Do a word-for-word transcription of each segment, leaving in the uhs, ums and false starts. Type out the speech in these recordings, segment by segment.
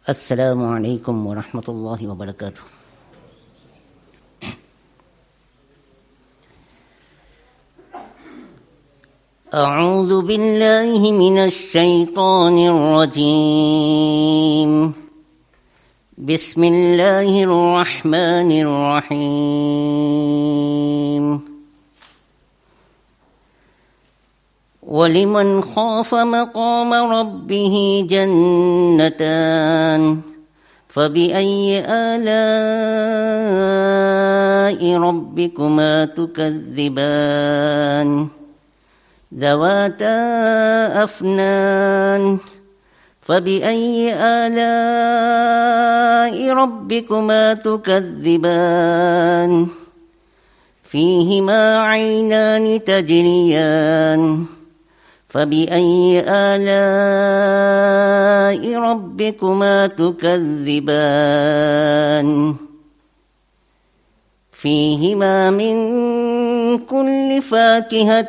السلام عليكم ورحمة الله وبركاته. أعوذ بالله من الشيطان الرجيم. بسم الله الرحمن الرحيم. ولمن خاف مقام ربه جنتان فبأي آلاء ربكما تكذبان ذواتا أفنان فبأي آلاء ربكما تكذبان فيهما عينان تجريان فبأي آلاء ربكما تكذبان فيهما من كل فاكهة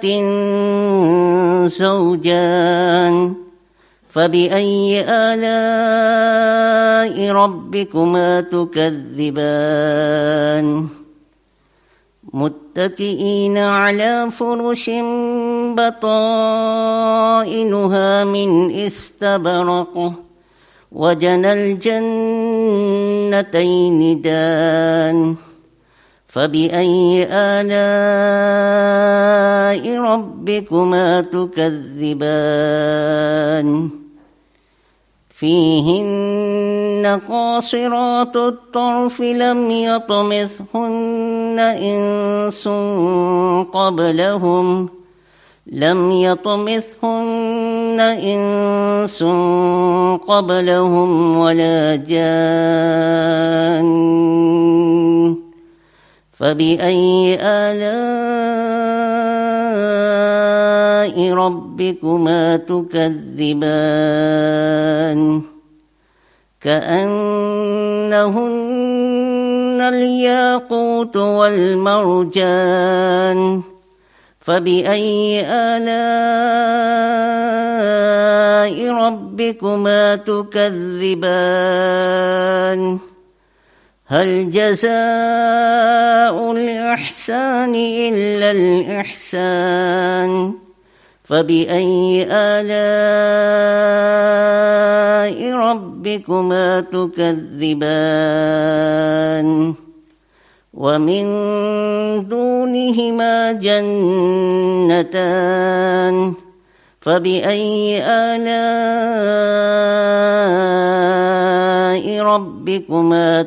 زوجان فبأي آلاء ربكما تكذبان متكئين على فرش بطائنها من استبرق وجنى الجنتين دان فبأي آلاء ربكما تكذبان فيهن قاصرات الطرف لم يطمثهن إنس قبلهم لم يطمثهن إنس قبلهم ولا جان فبأي آلاء ربكما تكذبان كأنهن الياقوت والمرجان فبأي آلاء ربكما تكذبان هل جزاء الإحسان إلا الإحسان فبأي آلاء ربكما تكذبان ومن دونهما جنتان فبأي آلاء ربكما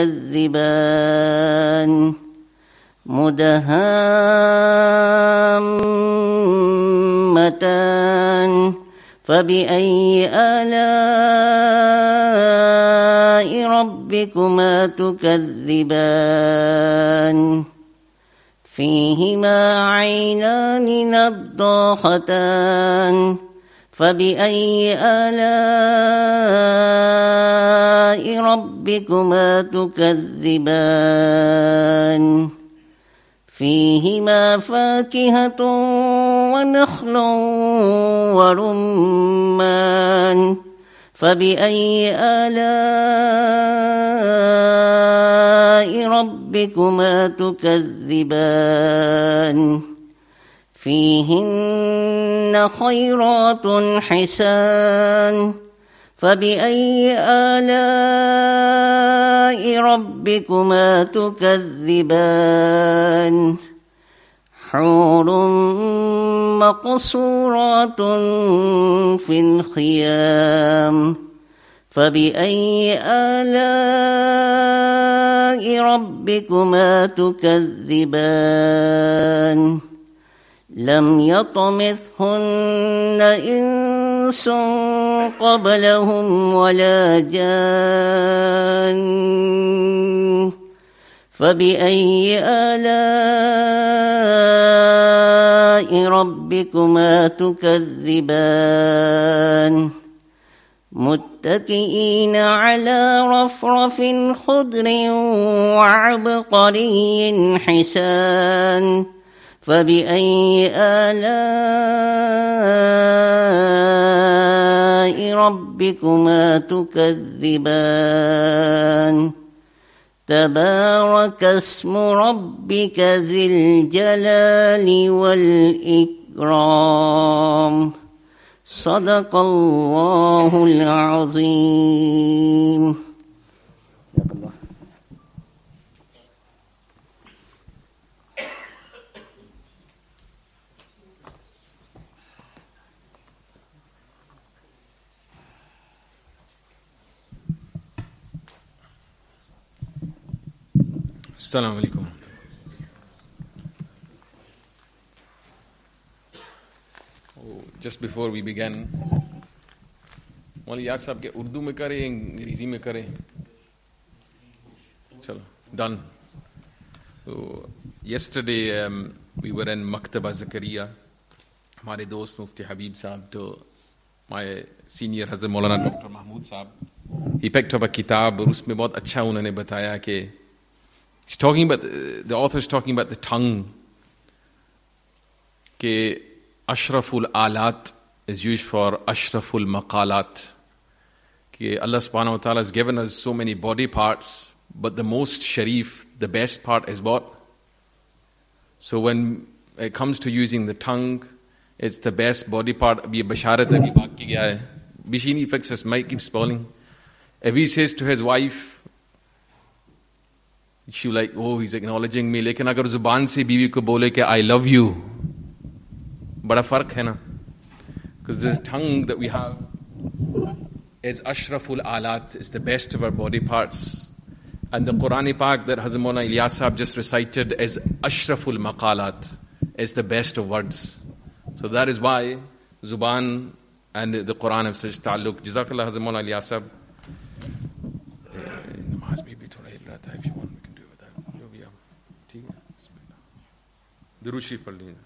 تكذبان مدهامتان فبأي آلاء ربكما تكذبان فيهما عينان نضاختان فبأي آلاء ربكما تكذبان فيهما فاكهة ونخل ورمان فبأي آلاء ربكما تكذبان فيهن خيرات حسان فبأي آلاء ربكما تكذبان حور مقصورات في الخيام فبأي آلاء ربكما تكذبان لم يطمثهن إنس قبلهم ولا جان فبأي آلاء ربكما تكذبان متكئين على رفرف خضر وعبقري حسان فبأي آلاء ربكما تكذبان تبارك اسم ربك ذي الجلال والإكرام صدق الله العظيم. Assalamu alaikum. Oh, just before we begin, Maulana Yas sahab ke Urdu mein kare, Angrezi mein kare. Chalo, done. So, yesterday um, we were in Maktaba Zakaria. Hamare dost Mufti Habib sahab to my senior Hazrat Maulana Doctor Mahmood sahab. He picked up a kitab और उसमें बहुत अच्छा उन्होंने बताया कि He's talking about, the, the author is talking about the tongue. Ke Ashraful Alat is used for Ashraful Maqalat. Ke Allah subhanahu wa ta'ala has given us so many body parts, but the most sharif, the best part is what? So when it comes to using the tongue, it's the best body part. Abhi basharat abhi baki gaya hai. Bishini fixes, mic keeps spelling. If he says to his wife, she like, oh, he's acknowledging me. Lekin agar zuban se biwi ko bole ke I love you, bada fark hai na. Because this tongue that we have is Ashraful Alat, is the best of our body parts. And the Qur'an Pak that Hazrat Maulana Ilyas Sahab just recited is Ashraful Maqalat, is the best of words. So that is why Zuban and the Qur'an have such ta'alluq. Jazakallah Hazrat Maulana Ilyas Sahab. Namaz bhi bhi thoda hil raha tha, if you want. Durood Sharif पढ़ लीजिए.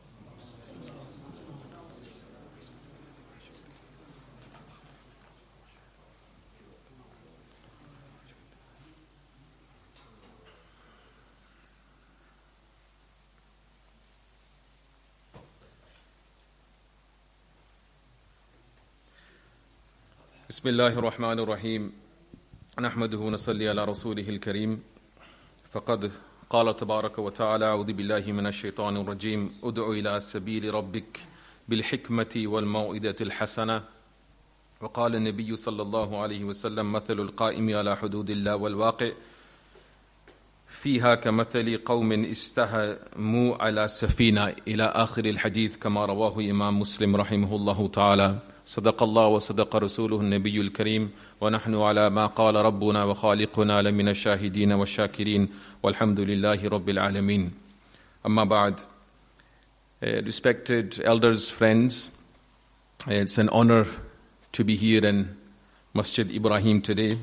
بسم الله الرحمن الرحيم نحمده ونصلي على رسوله الكريم فقد قال تبارك وتعالى أعوذ بالله من الشيطان الرجيم ادع إلى سبيل ربك بالحكمة والموعظة الحسنة وقال النبي صلى الله عليه وسلم مثل القائم على حدود الله والواقع فيها كمثل قوم استهموا على سفينة إلى آخر الحديث كما رواه إمام مسلم رحمه الله تعالى صدق الله وصدق رسوله النبي الكريم ونحن على ما قال ربنا وخالقنا لمن الشاهدين والشاكرين والحمد لله رب العالمين. Amma ba'd. Uh, respected elders, friends, uh, it's an honor to be here in Masjid Ibrahim today.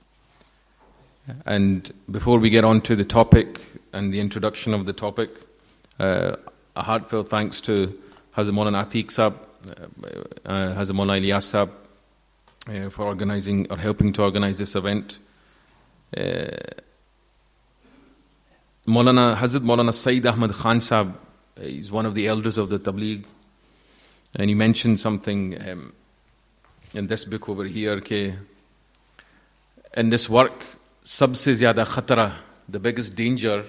And before we get on to the topic and the introduction of the topic, uh, a heartfelt thanks to Hazrat Maulana Atiq Sahab, uh, Hazrat Maulana Ilyas Sahab, uh, for organizing or helping to organize this event. Uh, Maulana Hazrat Maulana Sayyid Ahmad Khan Sahab is one of the elders of the Tabligh, and he mentioned something um, in this book over here, ke in this work, sabse zyada khatara, the biggest danger,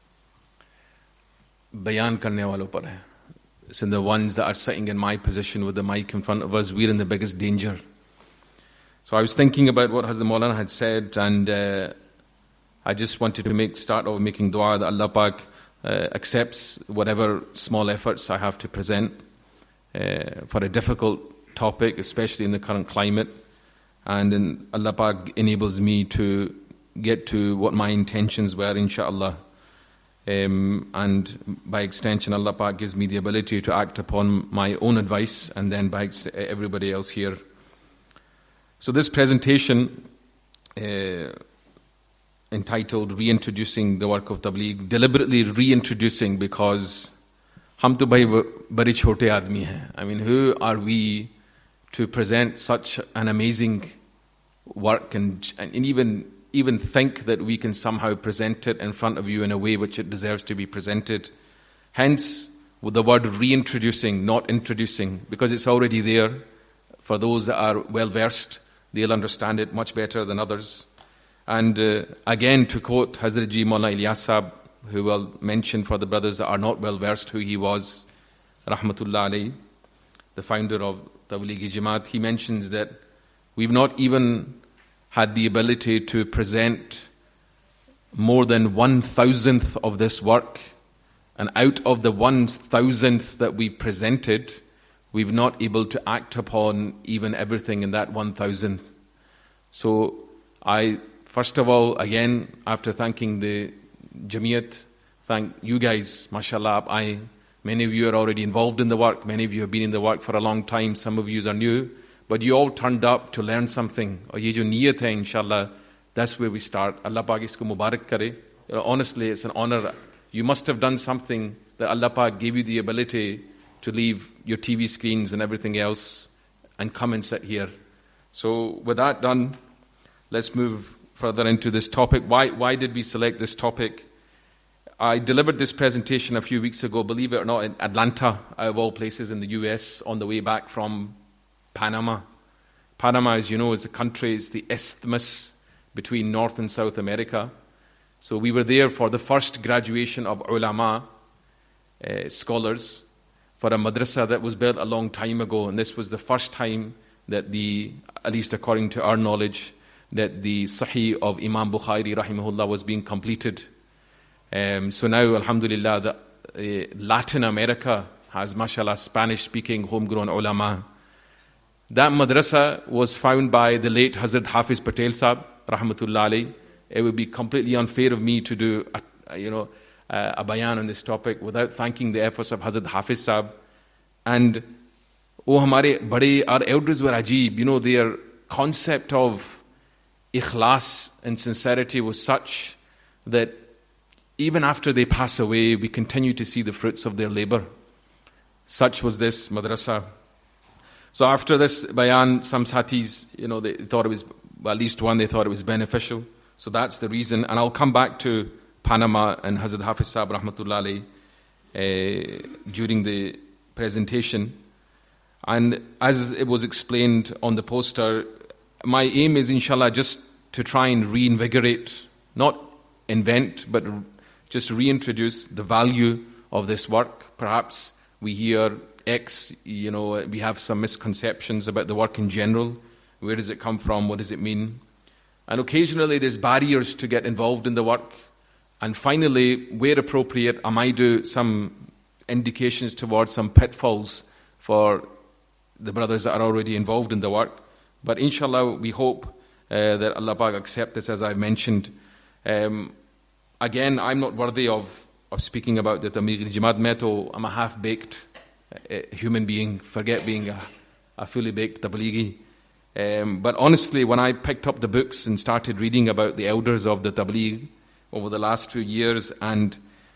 bayan karne walon par hai. So the ones that are sitting in my position with the mic in front of us, we're in the biggest danger. So I was thinking about what Hazrat Maulana had said, and uh, I just wanted to make start off making dua that Allah Pak uh, accepts whatever small efforts I have to present uh, for a difficult topic, especially in the current climate, and in Allah Pak enables me to get to what my intentions were, inshaAllah. Um, and by extension, Allah Pak gives me the ability to act upon my own advice and then by ex- everybody else here. So this presentation, uh, entitled Reintroducing the Work of Tabligh, deliberately reintroducing because hum to bhai bade chote aadmi hain. I mean, who are we to present such an amazing work and, and even even think that we can somehow present it in front of you in a way which it deserves to be presented. Hence, with the word reintroducing, not introducing, because it's already there. For those that are well versed, they'll understand it much better than others. And uh, again, to quote Hazrat Ji Maulana Ilyas Sahab, who will mention for the brothers that are not well versed who he was, Rahmatullah alayhi, the founder of Tablighi Jamaat, he mentions that we've not even had the ability to present more than one thousandth of this work. And out of the one thousandth that we presented, we've not able to act upon even everything in that one thousandth. So I, first of all, again, after thanking the Jamiat, thank you guys, mashallah. I, many of you are already involved in the work. Many of you have been in the work for a long time. Some of you are new. But you all turned up to learn something. Aur ye jo niyat hai, inshallah, that's where we start. Allah Pak isko mubarak kare. You know, honestly, it's an honor. You must have done something that Allah Pak gave you the ability to leave your T V screens and everything else and come and sit here. So with that done, let's move further into this topic. Why, why did we select this topic? I delivered this presentation a few weeks ago, believe it or not, in Atlanta, out of all places in the U S, on the way back from Panama. Panama, as you know, is a country, is the isthmus between North and South America. So we were there for the first graduation of ulama, uh, scholars, for a madrasa that was built a long time ago. And this was the first time that the, at least according to our knowledge, that the Sahih of Imam Bukhari, rahimahullah, was being completed. Um, so now, alhamdulillah, the, uh, Latin America has, mashallah, Spanish-speaking homegrown ulama. That madrasa was found by the late Hazrat Hafiz Patel Sahab, rahmatullah alayhi. It would be completely unfair of me to do a, a, you know, a, a bayan on this topic without thanking the efforts of Hazrat Hafiz Sahab. And oh, hamare bade, our elders were ajeeb. You know, their concept of ikhlas and sincerity was such that even after they pass away, we continue to see the fruits of their labor. Such was this madrasa. So after this bayan, some satis, you know, they thought it was, well, at least one, they thought it was beneficial. So that's the reason. And I'll come back to Panama and Hazrat Hafiz Sahab, rahmatullah alayhi, uh, during the presentation. And as it was explained on the poster, my aim is, inshallah, just to try and reinvigorate, not invent, but just reintroduce the value of this work. Perhaps we hear X, you know, we have some misconceptions about the work in general. Where does it come from? What does it mean? And occasionally there's barriers to get involved in the work. And finally, where appropriate, I might do some indications towards some pitfalls for the brothers that are already involved in the work. But inshallah, we hope uh, that Allah Pak accept this, as I've mentioned. Um, again, I'm not worthy of, of speaking about the Tablighi Jamaat Meto. I'm a half-baked uh, human being. Forget being a, a fully baked Tablighi. Um, but honestly, when I picked up the books and started reading about the elders of the Tabligh over the last few years, and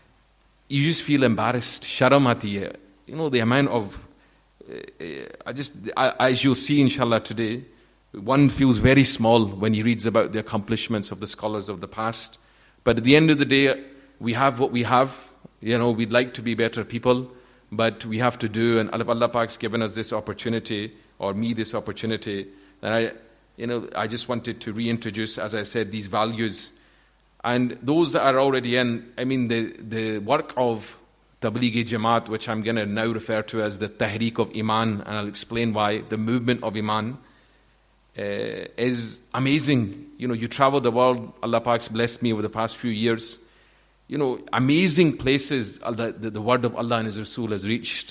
you just feel embarrassed. Sharam aati hai. You know, the amount of, uh, I just, I, as you'll see inshallah today, one feels very small when he reads about the accomplishments of the scholars of the past. But at the end of the day, we have what we have. You know, we'd like to be better people, but we have to do, and Allah Pak's given us this opportunity, or me this opportunity, that I, you know, I just wanted to reintroduce, as I said, these values. And those that are already in, I mean, the, the work of Tablighi Jamaat, which I'm going to now refer to as the Tahreek of Iman, and I'll explain why, the movement of Iman, uh, is amazing. You know, you travel the world, Allah Pak's blessed me over the past few years. You know, amazing places the, the, the word of Allah and His Rasul has reached.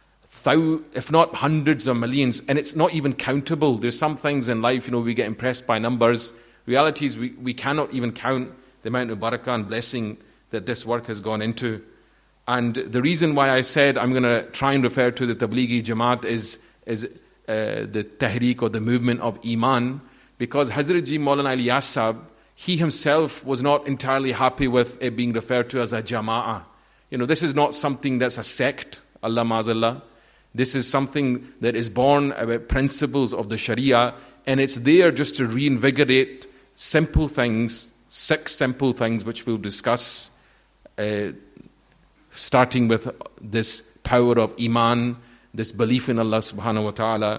Thou, if not hundreds of millions, and it's not even countable. There's some things in life, you know, we get impressed by numbers. Reality is we, we cannot even count the amount of barakah and blessing that this work has gone into. And the reason why I said I'm going to try and refer to the Tablighi Jamaat is, is uh, the Tahreek, or the movement of Iman, because Hazrat Ji Maulana Ilyas Sahab, he himself was not entirely happy with it being referred to as a Jama'ah. You know, this is not something that's a sect, Allah Ma'azallah. This is something that is born about principles of the Sharia, and it's there just to reinvigorate simple things, six simple things which we'll discuss, uh, starting with this power of Iman, this belief in Allah subhanahu wa ta'ala,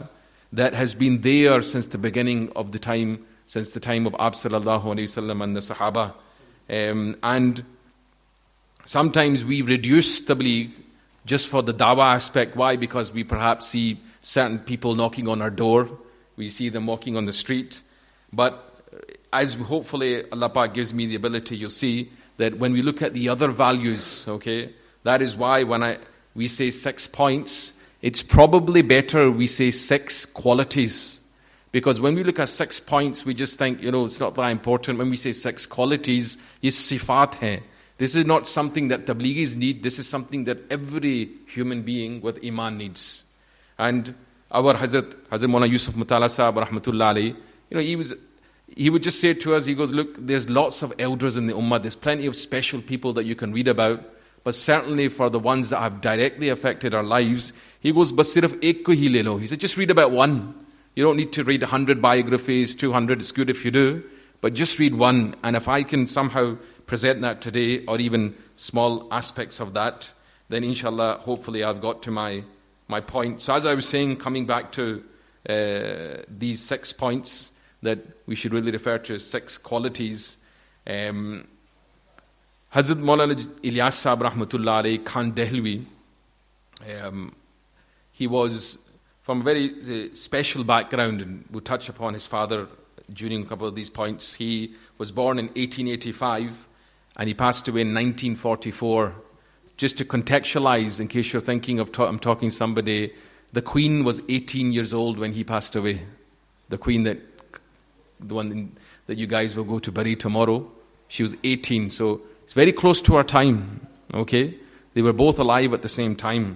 that has been there since the beginning of the time, since the time of Ab sallallahu alayhi wasallam and the Sahaba. Um, and sometimes we reduce tabligh just for the dawah aspect. Why? Because we perhaps see certain people knocking on our door. We see them walking on the street. But as hopefully Allah Pak gives me the ability, you'll see that when we look at the other values, okay, that is why when I we say six points, it's probably better we say six qualities. Because when we look at six points, we just think, you know, it's not that important. When we say six qualities, ye sifat hai. This is not something that tablighis need. This is something that every human being with iman needs. And our Hazrat, Hazrat Maulana Yusuf Mutala Sahab, rahmatullah alayhi, you know, he was, he would just say to us, he goes, look, there's lots of elders in the ummah. There's plenty of special people that you can read about. But certainly for the ones that have directly affected our lives, he goes, bas sirf ek ko hi le lo. He said, just read about one. You don't need to read one hundred biographies, two hundred, it's good if you do. But just read one. And if I can somehow present that today, or even small aspects of that, then inshallah, hopefully I've got to my, my point. So as I was saying, coming back to uh, these six points that we should really refer to as six qualities, um, Hazrat Maulana Ilyas Sahab rahmatullah alayhi Khan Dehlvi, um, he was from a very uh, special background, and we'll touch upon his father during a couple of these points. He was born in eighteen eighty-five and he passed away in nineteen forty-four. Just to contextualize, in case you're thinking of ta- I'm talking to somebody, the Queen was eighteen years old when he passed away. The Queen that, the one in, that you guys will go to bury tomorrow, she was eighteen. So it's very close to our time. Okay, they were both alive at the same time.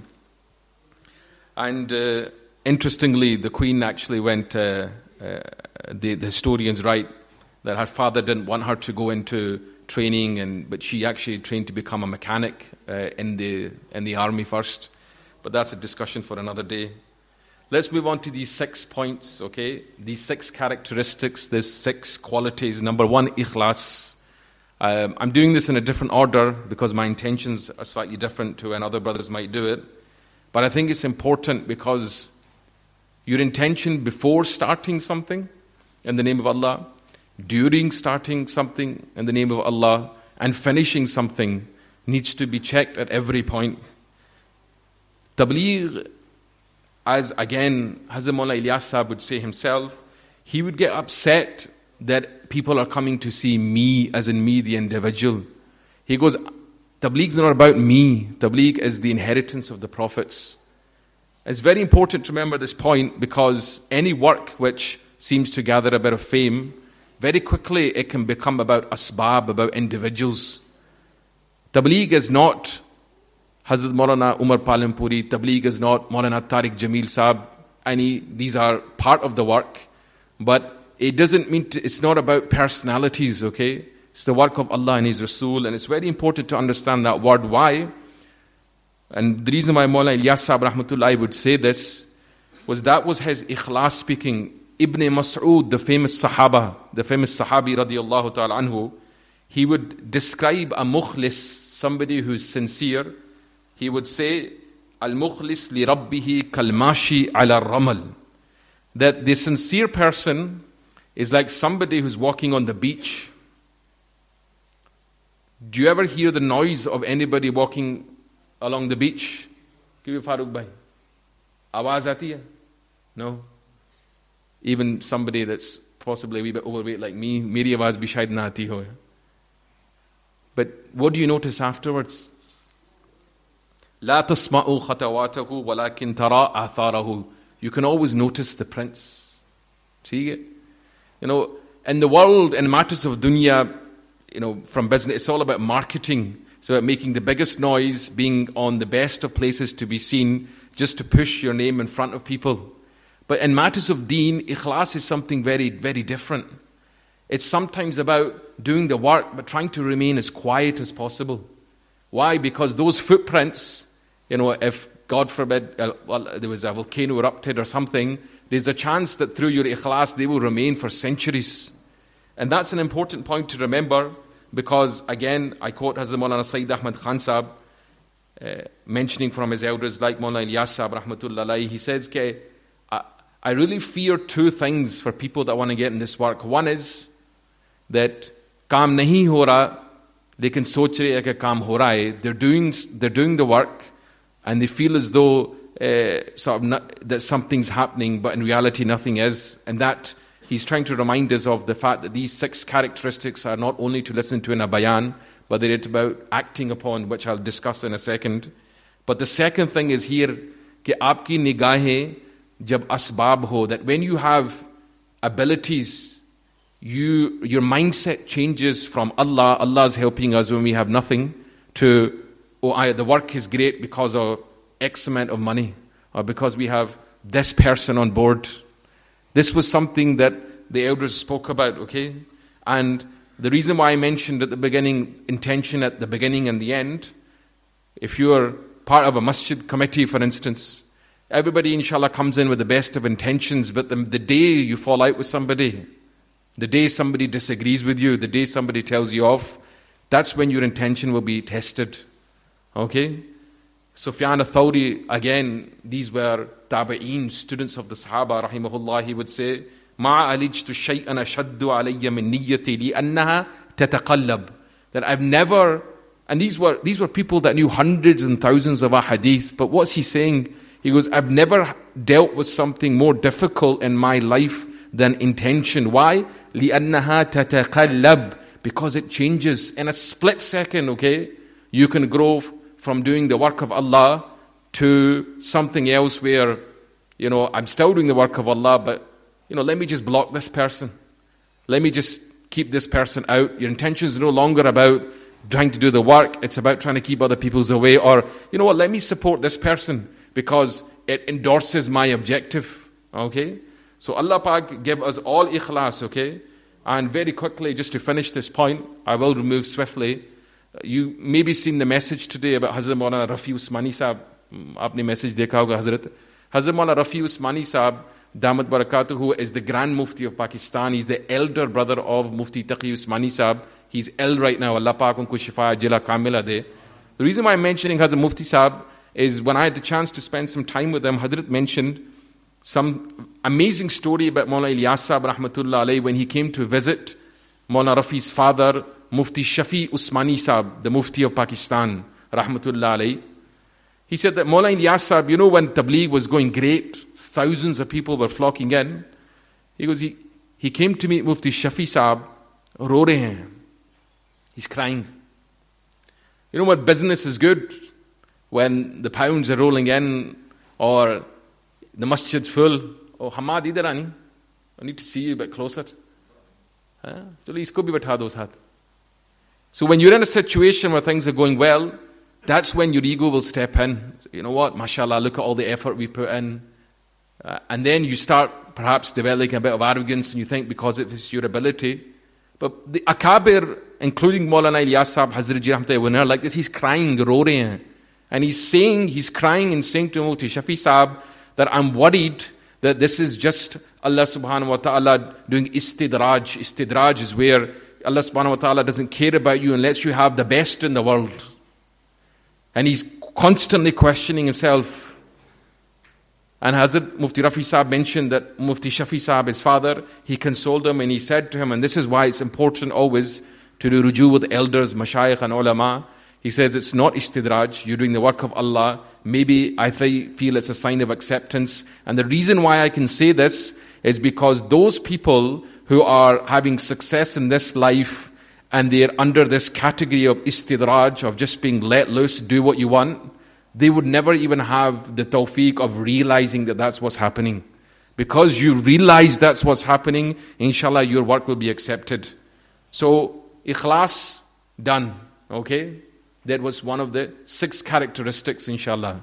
And uh, interestingly, the Queen actually went. Uh, uh, the, the historians write that her father didn't want her to go into training, and but she actually trained to become a mechanic uh, in the in the army first. But that's a discussion for another day. Let's move on to these six points, okay? These six characteristics, these six qualities. Number one, ikhlas. Um, I'm doing this in a different order because my intentions are slightly different to when other brothers might do it. But I think it's important because your intention before starting something in the name of Allah, during starting something in the name of Allah, and finishing something needs to be checked at every point. Tabligh, as again Hazrat Maulana Ilyas Sahab would say himself, he would get upset that people are coming to see me, as in me, the individual. He goes, Tabligh is not about me. Tabligh is the inheritance of the prophets. It's very important to remember this point because any work which seems to gather a bit of fame, very quickly it can become about asbab, about individuals. Tabligh is not Hazrat Maulana Umar Palampuri, Tabligh is not Maulana Tariq Jamil Sahab. Any, these are part of the work, but it doesn't mean to, it's not about personalities, okay? It's the work of Allah and His Rasul, and it's very important to understand that word. Why? And the reason why Maulana Ilyas Sahab rahmatullah would say this was that was his ikhlas speaking. Ibn Mas'ud, the famous Sahaba, the famous Sahabi radiyallahu ta'ala anhu, he would describe a mukhlis, somebody who's sincere. He would say, Al-mukhlis li rabbihi kalmashi ala ramal. That the sincere person is like somebody who's walking on the beach. Do you ever hear the noise of anybody walking along the beach? Give me Farooq bhai. Awaaz aati hai? No. Even somebody that's possibly a wee bit overweight like me, meri awaaz bhi shayad na aati ho. But what do you notice afterwards? La tasma'u khatawatahu walakin tara atharahu. You can always notice the prints. See it? You know, in the world, in matters of dunya, you know, from business, it's all about marketing. It's about making the biggest noise, being on the best of places to be seen, just to push your name in front of people. But in matters of deen, ikhlas is something very, very different. It's sometimes about doing the work, but trying to remain as quiet as possible. Why? Because those footprints, you know, if God forbid, uh, well, there was a volcano erupted or something, there's a chance that through your ikhlas, they will remain for centuries. And that's an important point to remember, because again, I quote Hazrat Maulana Sayyid Ahmad Khan Sahab, uh, mentioning from his elders like Maulana Ilyas Sahab rahmatullah alayhi, he says, Ke, I really fear two things for people that want to get in this work. One is that काम नहीं हो रहा, लेकिन सोच रहे हैं कि काम हो रहा है. They're doing, they're doing the work, and they feel as though uh, sort of not, that something's happening, but in reality nothing is. And that he's trying to remind us of the fact that these six characteristics are not only to listen to in a bayan, but they're about acting upon, which I'll discuss in a second. But the second thing is here, कि आपकी निगाहें जब asbab ho, that when you have abilities, you your mindset changes from Allah, Allah's helping us when we have nothing, to, oh, I, the work is great because of X amount of money, or because we have this person on board. This was something that the elders spoke about, okay? And the reason why I mentioned at the beginning, intention at the beginning and the end, if you're part of a masjid committee, for instance, everybody inshallah comes in with the best of intentions, but the, the day you fall out with somebody, the day somebody disagrees with you, the day somebody tells you off, that's when your intention will be tested. Okay? Sufyan al-Thawri, again, these were tabi'een, students of the Sahaba, rahimahullah, he would say, مَا عَلِجْتُ شَيْئًا أَشَدُّ عَلَيَّ مِن نِيَّتِي لِأَنَّهَا تَتَقَلَّبُ. That I've never, and these were these were people that knew hundreds and thousands of ahadith, but what's he saying? He goes, I've never dealt with something more difficult in my life than intention. Why? لِأَنَّهَا تَتَقَلَّبُ. Because it changes in a split second, okay? You can grow from doing the work of Allah to something else where, you know, I'm still doing the work of Allah, but, you know, let me just block this person. Let me just keep this person out. Your intention is no longer about trying to do the work. It's about trying to keep other people's away. Or, you know what, let me support this person because it endorses my objective. Okay? So Allah Pak give us all ikhlas, okay? And very quickly, just to finish this point, I will move swiftly. You maybe seen the message today about Hazrat Maulana Rafi Usmani Sahab. Aapne message dekha hoga, Hazrat. Hazrat Maulana Rafi Usmani Sahab, Damat Barakatuh, who is the Grand Mufti of Pakistan. He's the elder brother of Mufti Taqi Usmani Sahab. He's ill right now. Allah Pak unko shifa jila kamila de. The reason why I'm mentioning Hazrat Mufti Sahab is when I had the chance to spend some time with him, Hazrat mentioned some amazing story about Maulana Ilyas Sahab rahmatullah alayhi when he came to visit Maulana Rafi's father, Mufti Shafi Usmani Sahab, the Mufti of Pakistan rahmatullah alayhi. He said that Maulana Ilyas Sahab, you know when Tabligh was going great, thousands of people were flocking in. He goes, he, he came to meet Mufti Shafi Sahab, ro rahe hain. He's crying. You know what, business is good when the pounds are rolling in or the masjid's full. Oh, Hamad, idhar aani. I need to see you a bit closer. So isko bhi batha do saath. So when you're in a situation where things are going well, that's when your ego will step in. You know what, mashallah, look at all the effort we put in. Uh, and then you start perhaps developing a bit of arrogance and you think because it's your ability. But the Akabir, including Maulana Ilyas Sahab, Hazrat Ji Rahmatullah, when they're like this, he's crying, ro rahe hain. And he's saying, he's crying and saying to Mufti Shafi Sahab that I'm worried that this is just Allah subhanahu wa ta'ala doing istidraj. Istidraj is where Allah subhanahu wa ta'ala doesn't care about you and lets you have the best in the world. And he's constantly questioning himself. And Hazrat Mufti Rafi Sahab mentioned that Mufti Shafi Sahab, his father, he consoled him and he said to him, and this is why it's important always to do ruju with elders, mashayikh and ulama. He says it's not istidraj, you're doing the work of Allah. Maybe I th- feel it's a sign of acceptance. And the reason why I can say this is because those people who are having success in this life and they're under this category of istidraj, of just being let loose, do what you want, they would never even have the tawfiq of realizing that that's what's happening. Because you realize that's what's happening, inshallah your work will be accepted. So, ikhlas, done. Okay? That was one of the six characteristics, inshallah.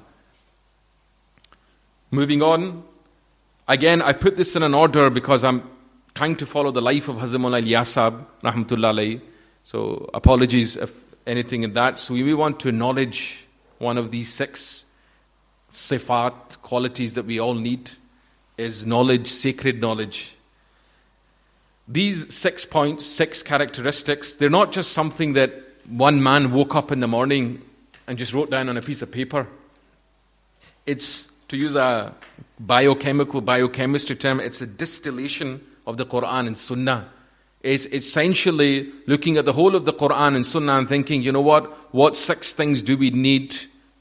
Moving on. Again, I put this in an order because I'm trying to follow the life of Hazrat Maulana Ilyas Sahab, rahmatullah alayhi. So, apologies if anything in that. So, we move on to knowledge, one of these six sifat, qualities that we all need, is knowledge, sacred knowledge. These six points, six characteristics, they're not just something that one man woke up in the morning and just wrote down on a piece of paper. It's to use a biochemical, biochemistry term, it's a distillation of the Quran and Sunnah. It's essentially looking at the whole of the Quran and Sunnah and thinking, you know what, what six things do we need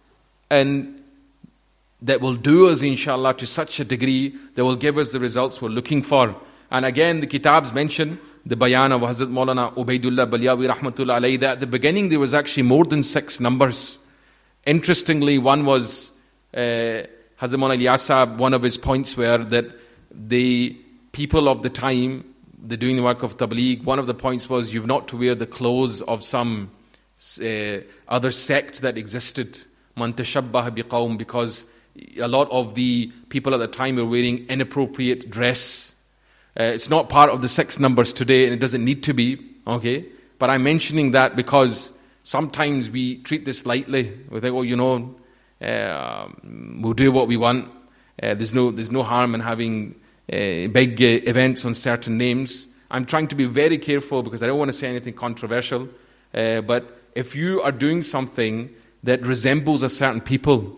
and that will do us, inshallah, to such a degree that will give us the results we're looking for. And again, the kitabs mention the bayan of Hazrat Maulana Ubaidullah Balyawi Rahmatullah Alayhi, that at the beginning there was actually more than six numbers. Interestingly, one was uh, Hazrat Maulana Ilyas Sahab, one of his points were that the people of the time, they're doing the work of Tabligh, one of the points was you've not to wear the clothes of some uh, other sect that existed, Man tashabbaha biqawm, because a lot of the people at the time were wearing inappropriate dress. Uh, it's not part of the six numbers today, and it doesn't need to be, okay? But I'm mentioning that because sometimes we treat this lightly. We think, oh, you know, uh, we'll do what we want. Uh, there's no there's no harm in having uh, big uh, events on certain names. I'm trying to be very careful because I don't want to say anything controversial. Uh, but if you are doing something that resembles a certain people,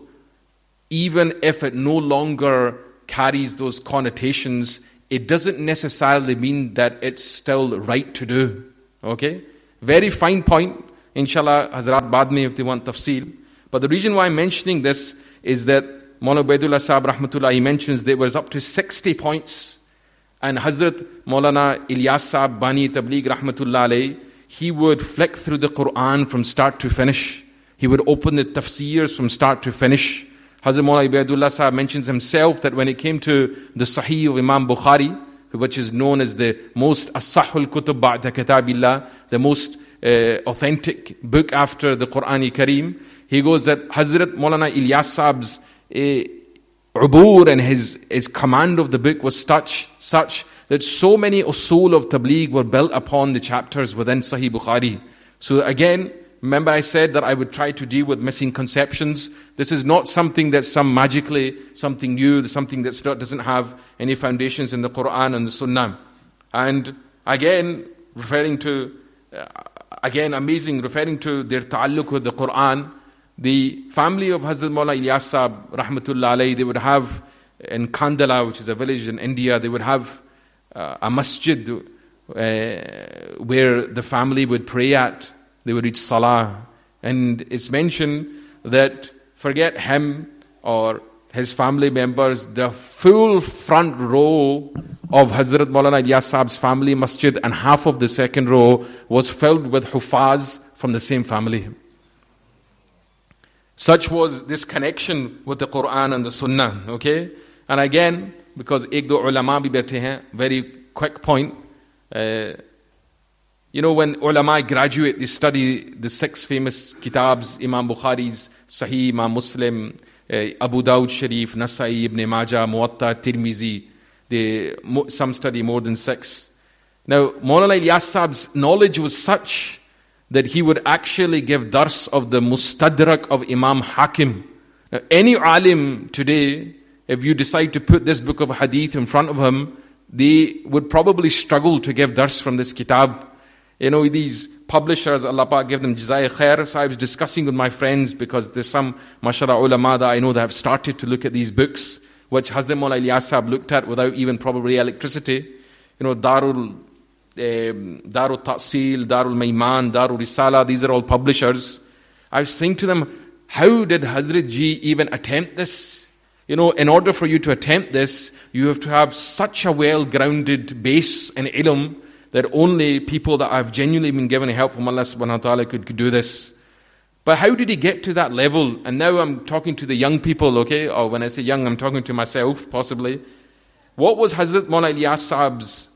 even if it no longer carries those connotations, it doesn't necessarily mean that it's still right to do. Okay? Very fine point. Inshallah, Hazrat Badme if they want tafsil. But the reason why I'm mentioning this is that Maulana Ubaidullah Sahab Rahmatullah, he mentions there was up to sixty points. And Hazrat Maulana Ilyas Sahab Bani Tabligh Rahmatullah Alayhi, he would flick through the Quran from start to finish. He would open the tafsirs from start to finish. Hazrat Maulana Ubaidullah Sahab mentions himself that when it came to the Sahih of Imam Bukhari, which is known as the most asahul kutub ba'da kitabillah, the most uh, authentic book after the Quran Kareem, he goes that Hazrat Maulana Ilyas Sahab's uh, ubur and his, his command of the book was such, such that so many usul of tabligh were built upon the chapters within Sahih Bukhari. So again, remember I said that I would try to deal with missing conceptions. This is not something that's some magically, something new, something that doesn't have any foundations in the Quran and the Sunnah. And again, referring to, uh, again amazing, referring to their ta'alluq with the Quran, the family of Hazrat Maulana Ilyas Sahab, Rahmatullah Alayhi, they would have in Kandala, which is a village in India, they would have uh, a masjid uh, where the family would pray at. They would read Salah. And it's mentioned that forget him or his family members, the full front row of Hazrat Maulana Ilyas Sahab's family masjid and half of the second row was filled with hufaz from the same family. Such was this connection with the Quran and the Sunnah, okay? And again, because ek do ulama bhi baithe hain, very quick point, uh, you know, when ulama graduate, they study the six famous kitabs, Imam Bukhari's Sahih, Imam Muslim, uh, Abu Dawud Sharif, Nasai, Ibn Majah, Muwatta, Tirmizi. They, some study more than six. Now, Maulana Ilyas Sahab's knowledge was such that he would actually give dars of the Mustadrak of Imam Hakim. Now, any alim today, if you decide to put this book of hadith in front of him, they would probably struggle to give dars from this kitab. You know, these publishers, Allah Pak give them jazai khair. So I was discussing with my friends because there's some mashallah ulama that I know that have started to look at these books, which Hazrat Maulana Ilyas Sahab looked at without even probably electricity. You know, Darul um, Darul Ta'sil, Darul Maiman, Darul Risala, these are all publishers. I was saying to them, how did Hazrat Ji even attempt this? You know, in order for you to attempt this, you have to have such a well-grounded base in ilm that only people that have genuinely been given help from Allah subhanahu wa ta'ala could, could do this. But how did he get to that level? And now I'm talking to the young people, okay? Or when I say young, I'm talking to myself, possibly. What was Hazrat Maulana Ilyas Sahab's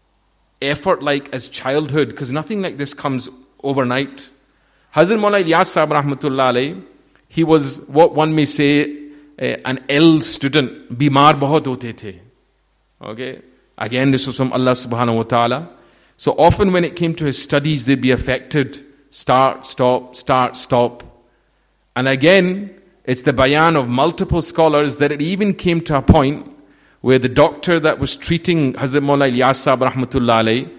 effort like as childhood? Because nothing like this comes overnight. Hazrat Maulana Ilyas Sahab, rahmatullah alayhi, he was what one may say uh, an ill student. Bimar bahut hote the. Okay? Again, this was from Allah subhanahu wa ta'ala. So often when it came to his studies, they'd be affected. Start, stop, start, stop. And again, it's the bayan of multiple scholars that it even came to a point where the doctor that was treating Hazrat Maulana Ilyas Sahab rahmatullah alayhi,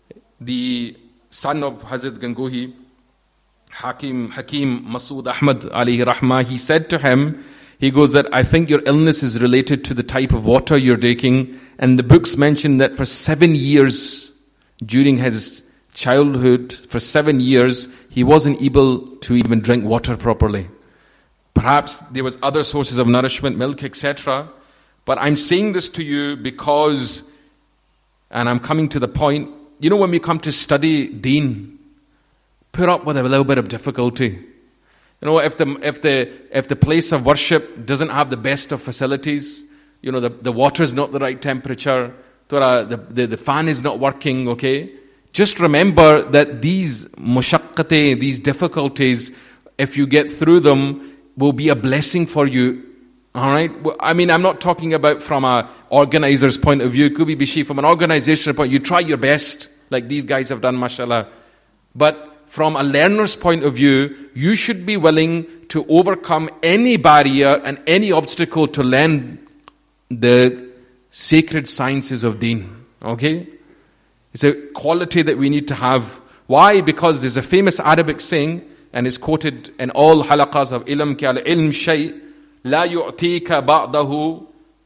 the son of Hazrat Gangohi, Hakim, Hakim Masood Ahmad alayhi rahmah, he said to him, He goes that, I think your illness is related to the type of water you're taking. And the books mention that for seven years, during his childhood, for seven years, he wasn't able to even drink water properly. Perhaps there was other sources of nourishment, milk, et cetera. But I'm saying this to you because, and I'm coming to the point, you know, when we come to study deen, put up with a little bit of difficulty. You know, if the if the if the place of worship doesn't have the best of facilities, you know, the, the water is not the right temperature, the, the, the fan is not working, okay? Just remember that these mushaqqate, these difficulties, if you get through them, will be a blessing for you. All right? I mean, I'm not talking about from an organizer's point of view. Kubi Bishi, from an organizational point, you try your best, like these guys have done, mashallah. But from a learner's point of view, you should be willing to overcome any barrier and any obstacle to learn the sacred sciences of deen. Okay? It's a quality that we need to have. Why? Because there's a famous Arabic saying, and it's quoted in all halaqas of ilm, ki al-ilm shay, la yu'tika ba'dahu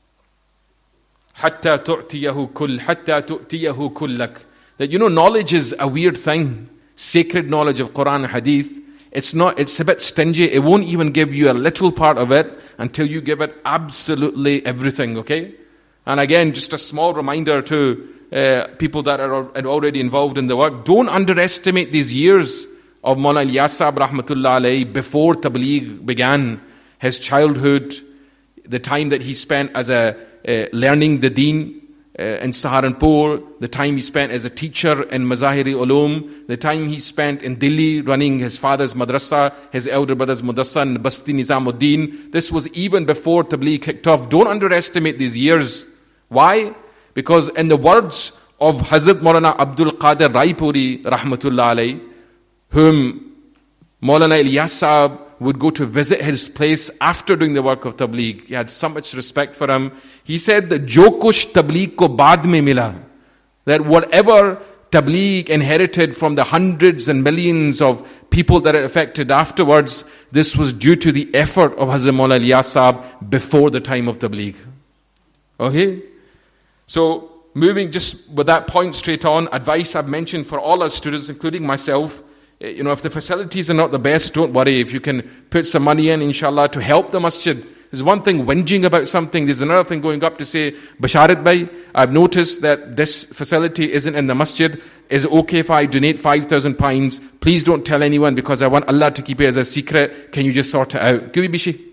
hatta tu'tiyahu kull, hatta tu'tiyahu kullak. That, you know, knowledge is a weird thing. Sacred knowledge of Quran and Hadith, it's not, it's a bit stingy. It won't even give you a little part of it until you give it absolutely everything, okay? And again, just a small reminder to uh, people that are already involved in the work, don't underestimate these years of Mawlana Ilyas Sahib rahmatullah alayhi before Tabligh began, his childhood, the time that he spent as a uh, learning the deen, Uh, in Saharanpur, the time he spent as a teacher in Mazahiri Ulum, the time he spent in Delhi running his father's madrasa, his elder brother's madrasa in Basti Nizamuddin. This was even before Tabligh kicked off. Don't underestimate these years. Why? Because in the words of Hazrat Maulana Abdul Qadir Raipuri rahmatullah alayhi, whom Maulana Ilyas Sahib would go to visit his place after doing the work of Tabligh. He had so much respect for him. He said that Jo kuch Tabligh ko baad mein mila, that whatever Tabligh inherited from the hundreds and millions of people that it affected afterwards, this was due to the effort of Hazrat Maulana Ilyas Sahib before the time of Tabligh. Okay? So, moving just with that point straight on, advice I've mentioned for all our students, including myself. You know, if the facilities are not the best, don't worry. If you can put some money in, inshallah, to help the masjid. There's one thing whinging about something. There's another thing going up to say, Basharat Bhai, I've noticed that this facility isn't in the masjid. Is it okay if I donate five thousand pounds? Please don't tell anyone because I want Allah to keep it as a secret. Can you just sort it out? Give me Bishi.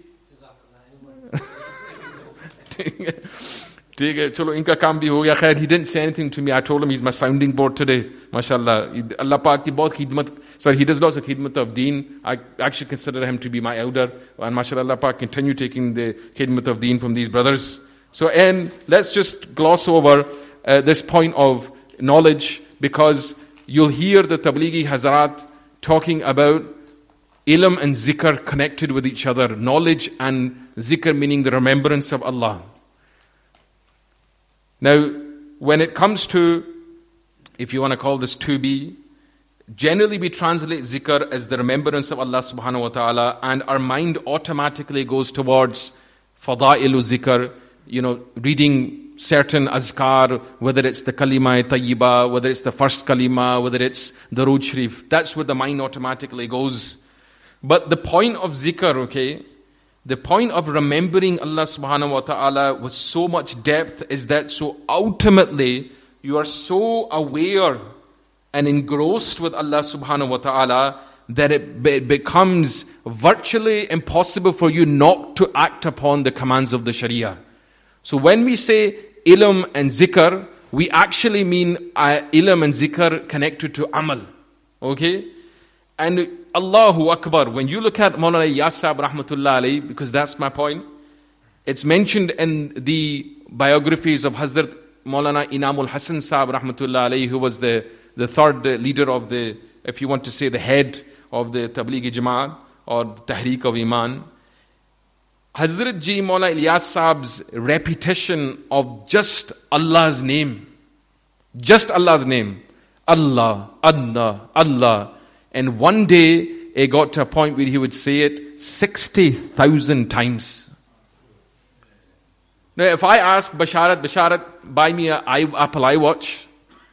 He didn't say anything to me. I told him he's my sounding board today. MashaAllah. Allah Pak ki bahut khidmat. Sorry, he does lots of khidmat of deen. I actually consider him to be my elder. And MashaAllah, Allah Pak continue taking the khidmat of deen from these brothers. So, and let's just gloss over uh, this point of knowledge, because you'll hear the Tablighi Hazarat talking about ilm and zikr connected with each other. Knowledge and zikr meaning the remembrance of Allah. Now, when it comes to, if you want to call this to be, generally we translate zikr as the remembrance of Allah subhanahu wa ta'ala, and our mind automatically goes towards fada'ilu zikr, you know, reading certain azkar, whether it's the kalima tayyiba, whether it's the first kalima, whether it's the Durood Sharif. That's where the mind automatically goes. But the point of zikr, okay, the point of remembering Allah subhanahu wa ta'ala with so much depth is that so ultimately you are so aware and engrossed with Allah subhanahu wa ta'ala that it, it becomes virtually impossible for you not to act upon the commands of the Sharia. So when we say ilm and zikr, we actually mean uh, ilm and zikr connected to amal. Okay? And Allahu Akbar, when you look at Mawlana Ilyas Sahib rahmatullah alayhi, because that's my point, it's mentioned in the biographies of Hazrat Mawlana Inamul Hasan Sahib rahmatullah alayhi, who was the, the third leader of the, if you want to say the head of the Tablighi Jamaat or Tahriq of Iman. Hazrat Ji Mawlana Ilyas Sahib's repetition of just Allah's name, just Allah's name, Allah, Allah, Allah. And one day, it got to a point where he would say it sixty thousand times. Now, if I ask Basharat, Basharat, buy me an Apple iWatch,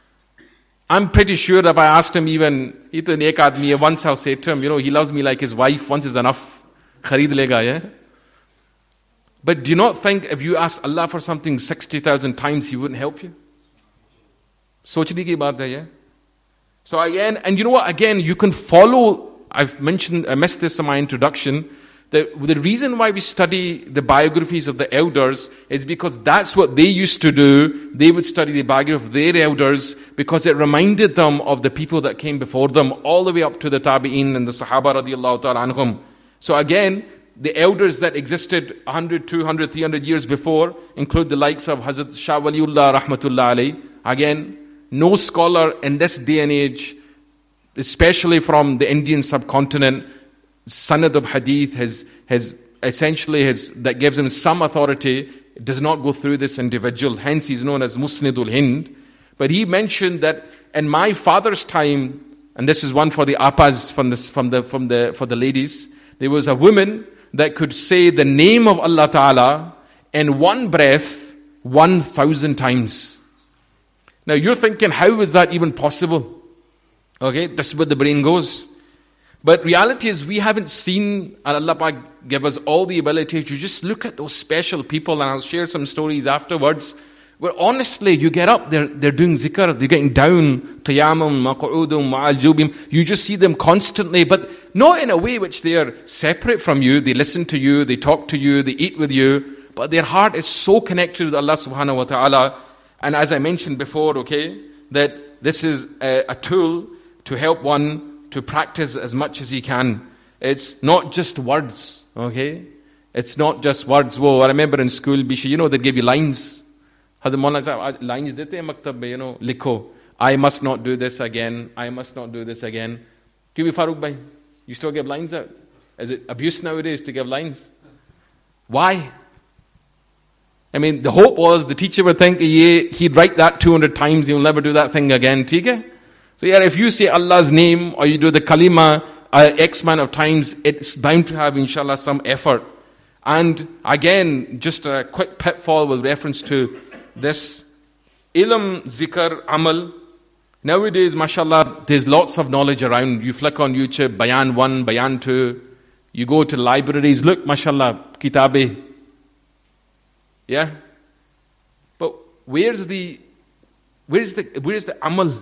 I'm pretty sure that if I asked him even, he to ek aadmi hai, once I'll say to him, you know, he loves me like his wife, once is enough. Khareed lega, yeah? But do you not think if you ask Allah for something sixty thousand times, He wouldn't help you? Sochni ki baat hai, yeah? So again, and you know what, again, you can follow, I've mentioned, I missed this in my introduction, the, the reason why we study the biographies of the elders is because that's what they used to do. They would study the biography of their elders because it reminded them of the people that came before them, all the way up to the Tabi'in and the Sahaba radiallahu ta'ala anhum. So again, the elders that existed one hundred, two hundred, three hundred years before include the likes of Hazrat Shah Waliullah rahmatullah alayhi. Again, no scholar in this day and age, especially from the Indian subcontinent, sanad of hadith has, has essentially has, that gives him some authority, does not go through this individual. Hence he's known as Musnidul Hind. But he mentioned that in my father's time, and this is one for the appas, from the, from the, from the, for the ladies, there was a woman that could say the name of Allah Ta'ala in one breath one thousand times. Now you're thinking, how is that even possible? Okay, this is where the brain goes. But reality is we haven't seen, and Allah Pak give us all the ability to just look at those special people, and I'll share some stories afterwards, where honestly you get up, they're, they're doing zikr, they're getting down, qiyamum, maq'udum, ma'al-jubim, you just see them constantly, but not in a way which they are separate from you, they listen to you, they talk to you, they eat with you, but their heart is so connected with Allah subhanahu wa ta'ala, and as I mentioned before, okay, that this is a, a tool to help one to practice as much as he can. It's not just words, okay? It's not just words. Well, I remember in school, Bisha, you know, they give you lines. Hazrat Maulana Sahab, lines dete hain maktab mein, you know, likho. I must not do this again. I must not do this again. Kyun bhi Farooq bhai? You still give lines out? Is it abuse nowadays to give lines? Why? I mean, the hope was the teacher would think he'd write that two hundred times, he'll never do that thing again. Theek hai? So yeah, if you say Allah's name or you do the kalima uh, X amount of times, it's bound to have inshallah some effort. And again, just a quick pitfall with reference to this ilm, zikr, amal. Nowadays, mashallah, there's lots of knowledge around. You flick on YouTube, Bayan one, Bayan two. You go to libraries, look, mashallah, kitabe. Yeah? But where's the, where's the, where's the amal?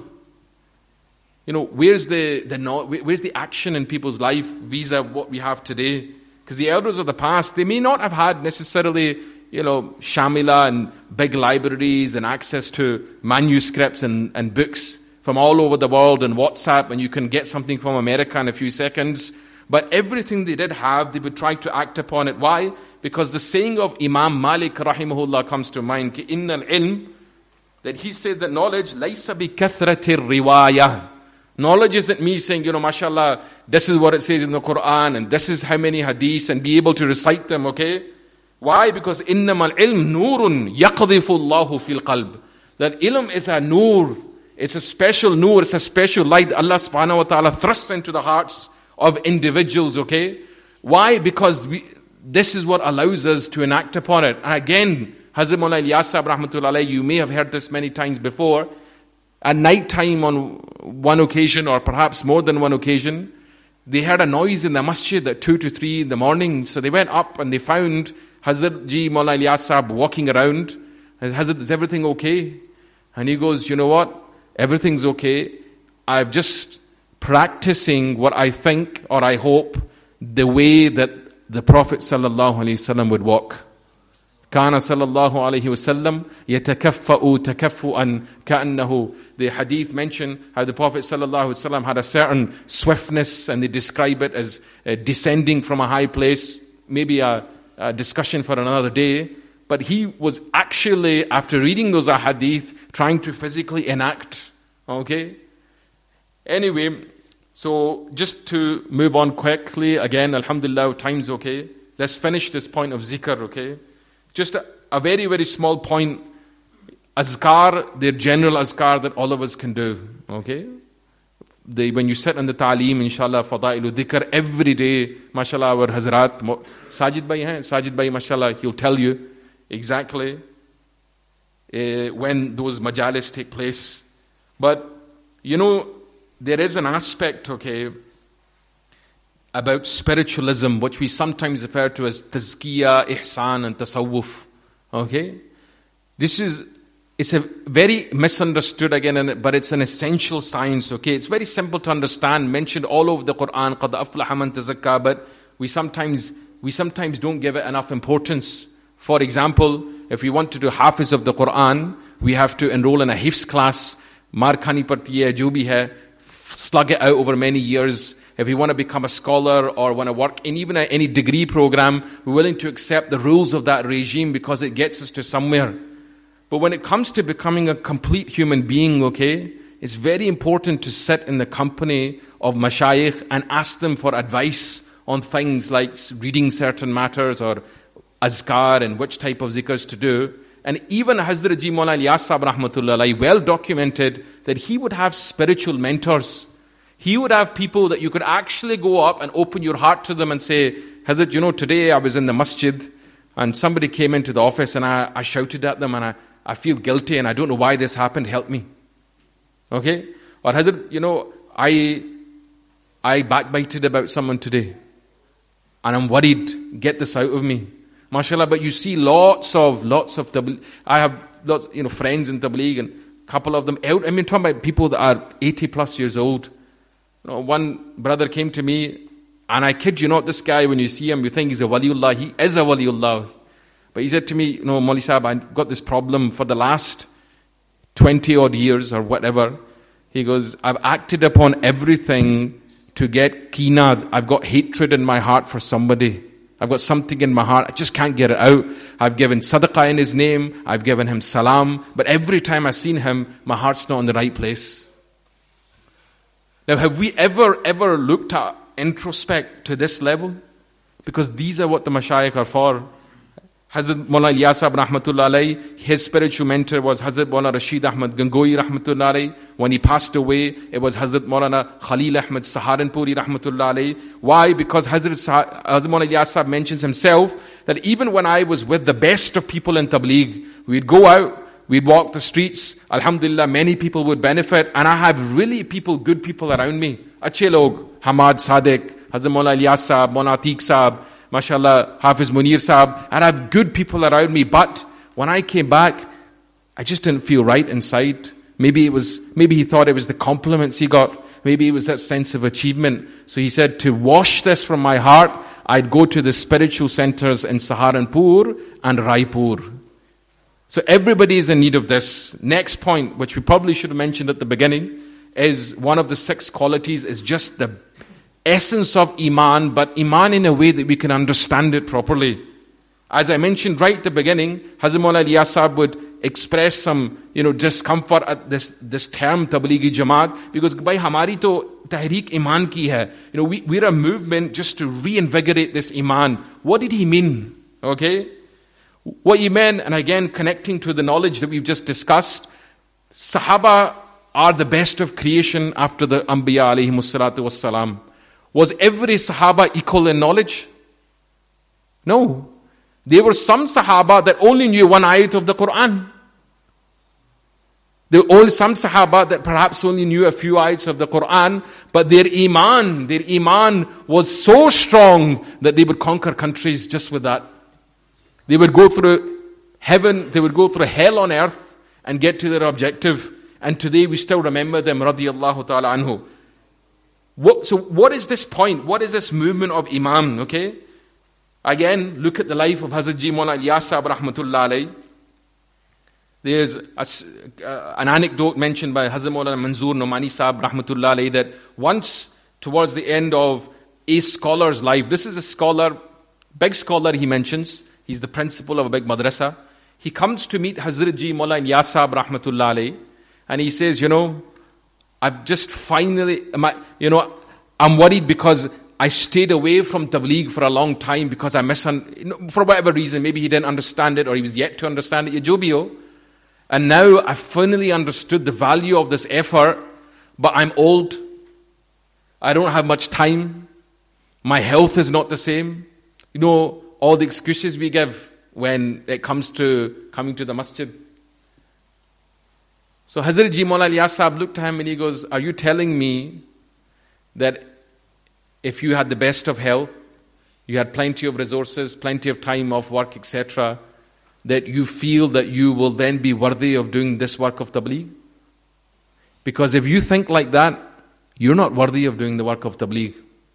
You know, where's the, the where's the action in people's life vis-a what we have today? Because the elders of the past, they may not have had necessarily, you know, shamila and big libraries and access to manuscripts and, and books from all over the world and WhatsApp, and you can get something from America in a few seconds. But everything they did have, they would try to act upon it. Why? Because the saying of Imam Malik rahimahullah comes to mind, ki innal ilm, that he says that knowledge, laysa bi kathratir riwayah. Knowledge isn't me saying, you know, mashallah, this is what it says in the Quran, and this is how many hadiths, and be able to recite them, okay? Why? Because innamal ilm nurun yaqdhifu Allahu fil qalb. That ilm is a nur, it's a special nur, it's a special light Allah subhanahu wa ta'ala thrusts into the hearts of individuals, okay? Why? Because we, this is what allows us to enact upon it. And again, Hazrat Maulana Ilyas Sahib rahmatullah alayhi, you may have heard this many times before. At night time on one occasion, or perhaps more than one occasion, they heard a noise in the masjid at two to three in the morning. So they went up and they found Hazrat Ji Maulana Ilyas Sahib walking around. Hazrat, is everything okay? And he goes, you know what? Everything's okay. I'm just practicing what I think or I hope the way that the Prophet sallallahu alaihi wasallam would walk. كان صلى الله عليه وسلم يتكفأ تكفؤا كأنه. The hadith mention how the Prophet sallallahu alaihi wasallam had a certain swiftness, and they describe it as uh, descending from a high place. Maybe a, a discussion for another day. But he was actually, after reading those hadith, trying to physically enact. Okay? Anyway, so just to move on quickly, again, alhamdulillah, time's okay. Let's finish this point of zikr, okay? Just a, a very, very small point. Azkar, they're general azkar that all of us can do. Okay? They, when you sit in the ta'aleem, inshallah, fadailu dhikr, every day, mashallah, our Hazrat, Sajid Bhai hai, Sajid Bhai, mashallah, he'll tell you, exactly uh, when those majalis take place. But, you know, there is an aspect, okay, about spiritualism, which we sometimes refer to as tazkiyah, ihsan, and tasawwuf. Okay? This is, it's a very misunderstood again, but it's an essential science, okay? It's very simple to understand, mentioned all over the Quran, قَدْ أَفْلَحَ مَنْ تَزَكَّى, but we sometimes, we sometimes don't give it enough importance. For example, if we want to do hafiz of the Quran, we have to enroll in a hifz class, maar khani padti hai, jo bhi hai, slug it out over many years. If we want to become a scholar or want to work in even a, any degree program, we're willing to accept the rules of that regime because it gets us to somewhere. But when it comes to becoming a complete human being, okay, it's very important to sit in the company of mashayikh and ask them for advice on things like reading certain matters or azkar and which type of zikrs to do. And even Hazrat Ji Maulana Ilyas Sahib rahmatullah alayhi well documented that he would have spiritual mentors. He would have people that you could actually go up and open your heart to them and say, Hazrat, you know, today I was in the masjid and somebody came into the office and I, I shouted at them and I, I feel guilty and I don't know why this happened, help me. Okay? Or Hazrat, you know, I I backbited about someone today and I'm worried, get this out of me. MashaAllah, but you see lots of, lots of tabligh. I have lots, you know, friends in tabligh and a couple of them out. I mean, talking about people that are eighty plus years old. You know, one brother came to me, and I kid you not, this guy, when you see him, you think he's a waliullah. He is a waliullah. But he said to me, you know, Mauli Sahib, I've got this problem for the last twenty odd years or whatever. He goes, I've acted upon everything to get keenad. I've got hatred in my heart for somebody. I've got something in my heart, I just can't get it out. I've given sadaqah in his name, I've given him salam, but every time I've seen him, my heart's not in the right place. Now, have we ever, ever looked at introspect to this level? Because these are what the mashayikh are for. Hazrat Maulana Ilyas Sahib rahmatullah alayhi, his spiritual mentor was Hazrat Maulana Rashid Ahmad Gangohi rahmatullah alayhi. When he passed away, it was Hazrat Maulana Khalil Ahmad Saharanpuri rahmatullah alayhi. Why? Because Hazrat, Sah- Hazrat Maulana Ilyas Sahib mentions himself that even when I was with the best of people in Tabligh, we'd go out, we'd walk the streets, alhamdulillah, many people would benefit, and I have really people, good people around me. Achhe log, Hamad Sadiq, Hazrat Maulana Ilyas Sahib, Maulana Atiq Sahib, MashaAllah, Hafiz Munir Sahib, and I have good people around me. But when I came back, I just didn't feel right inside. Maybe it was, maybe he thought it was the compliments he got. Maybe it was that sense of achievement. So he said, to wash this from my heart, I'd go to the spiritual centers in Saharanpur and Raipur. So everybody is in need of this. Next point, which we probably should have mentioned at the beginning, is one of the six qualities is just the essence of Iman, but Iman in a way that we can understand it properly. As I mentioned right at the beginning, Hazrat Maulana Ilyas Sahib would express some, you know, discomfort at this, this term Tablighi Jamaat, because bhai hamari to tahreek Iman ki hai. You know, we, we're a movement just to reinvigorate this Iman. What did he mean? Okay? What he meant, and again connecting to the knowledge that we've just discussed, Sahaba are the best of creation after the Anbiya alayhimus salatu wassalam. Was every Sahaba equal in knowledge? No. There were some Sahaba that only knew one ayat of the Quran. There were only some Sahaba that perhaps only knew a few ayats of the Quran, but their Iman, their Iman was so strong that they would conquer countries just with that. They would go through heaven, they would go through hell on earth and get to their objective. And today we still remember them, radiyallahu ta'ala anhu. What, so what is this point? What is this movement of Iman? Okay? Again, look at the life of Hazrat Ji Maulana Ilyas Sahib rahmatullah alayhi. There's a, uh, an anecdote mentioned by Hazrat Maulana Manzoor Nomani Sahib rahmatullah alayhi that once towards the end of a scholar's life, this is a scholar, big scholar he mentions, he's the principal of a big madrasa. He comes to meet Hazrat Ji Maulana Ilyas Sahib rahmatullah alayhi, and he says, you know, I've just finally, you know, I'm worried because I stayed away from Tabligh for a long time because I misunderstood, you know, for whatever reason, maybe he didn't understand it or he was yet to understand it, Yajobio. And now I finally understood the value of this effort, but I'm old. I don't have much time. My health is not the same. You know, all the excuses we give. when it comes to coming to the masjid. So Hazrat Ji Maula Ilyas Sahab looked at him and he goes, are you telling me that if you had the best of health, you had plenty of resources, plenty of time off work, et cetera, that you feel that you will then be worthy of doing this work of tabligh? Because if you think like that, you're not worthy of doing the work of tabligh.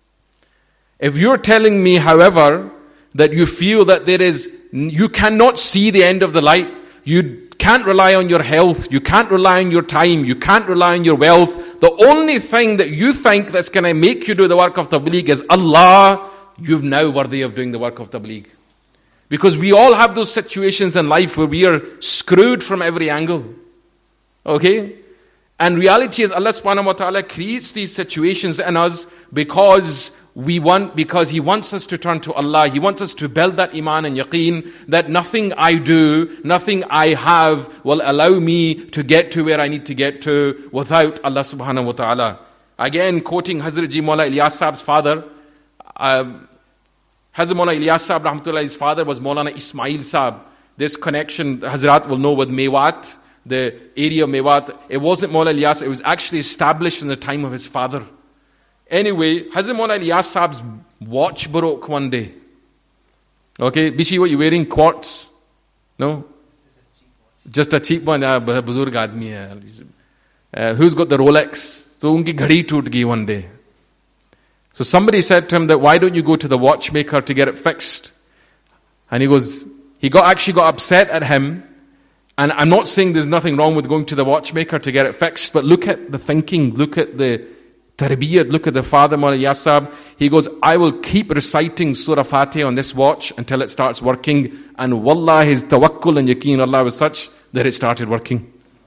If you're telling me, however, that you feel that there is, you cannot see the end of the light, you can't rely on your health, you can't rely on your time, you can't rely on your wealth, the only thing that you think that's going to make you do the work of tabligh is Allah, you're now worthy of doing the work of tabligh. Because we all have those situations in life where we are screwed from every angle. Okay? And reality is Allah subhanahu wa ta'ala creates these situations in us because we want, because He wants us to turn to Allah. He wants us to build that iman and yaqeen that nothing I do, nothing I have will allow me to get to where I need to get to without Allah subhanahu wa ta'ala. Again, quoting Hazrat Ji Maula Ilyas Sahab's father, um, Hazrat Maula Ilyas Sahab rahmatullah, his father was Maulana Ismail Sahab. This connection, Hazrat will know with Mewat, the area of Mewat. It wasn't Maula Ilyas, it was actually established in the time of his father. Anyway, Hazrat Maula Ilyas Sahab's watch broke one day. Okay, Bishi, what you wearing? Quartz? No? Just a cheap one. Yeah, buzurg aadmi hai. Uh, who's got the Rolex? So unki ghadi toot gayi one day. So somebody said to him that, why don't you go to the watchmaker to get it fixed? And he goes, he got actually got upset at him. And I'm not saying there's nothing wrong with going to the watchmaker to get it fixed, but look at the thinking, look at the tarbiyat, look at the father, Maula Ilyas Sahab. He goes, I will keep reciting Surah Fatih on this watch until it starts working. And wallah, his tawakkul and yaqeen Allah was such that it started working.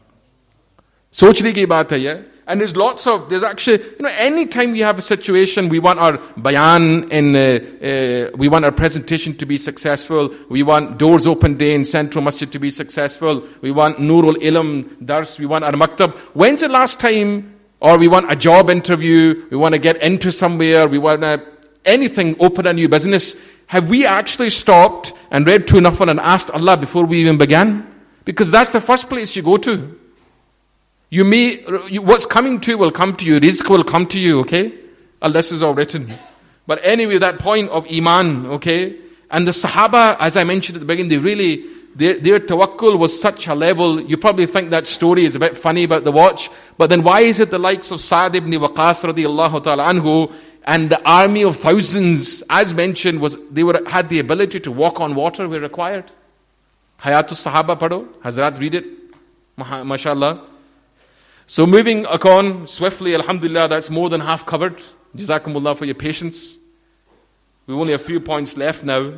Sochne ki baat hai, yeah? And there's lots of, there's actually, you know, anytime we have a situation, we want our bayan in, uh, uh, we want our presentation to be successful, we want doors open day in Central Masjid to be successful, we want Nurul Ilm Dars, we want our maktab. When's the last time, or we want a job interview, we want to get into somewhere, we want to, anything, open a new business, have we actually stopped and read to Nafal and asked Allah before we even began? Because that's the first place you go to. You may, you, what's coming to you will come to you. Rizq will come to you, okay? Unless it's all written. But anyway, that point of iman, okay? And the Sahaba, as I mentioned at the beginning, they really, their, their tawakkul was such a level. You probably think that story is a bit funny about the watch. But then why is it the likes of Sa'd ibn Waqas radiallahu ta'ala anhu and the army of thousands, as mentioned, was they were had the ability to walk on water where required? Hayatus Sahaba padho. Hazrat, read it. MashaAllah. So moving on swiftly, alhamdulillah, that's more than half covered. Jazakumullah for your patience. We've only a few points left now.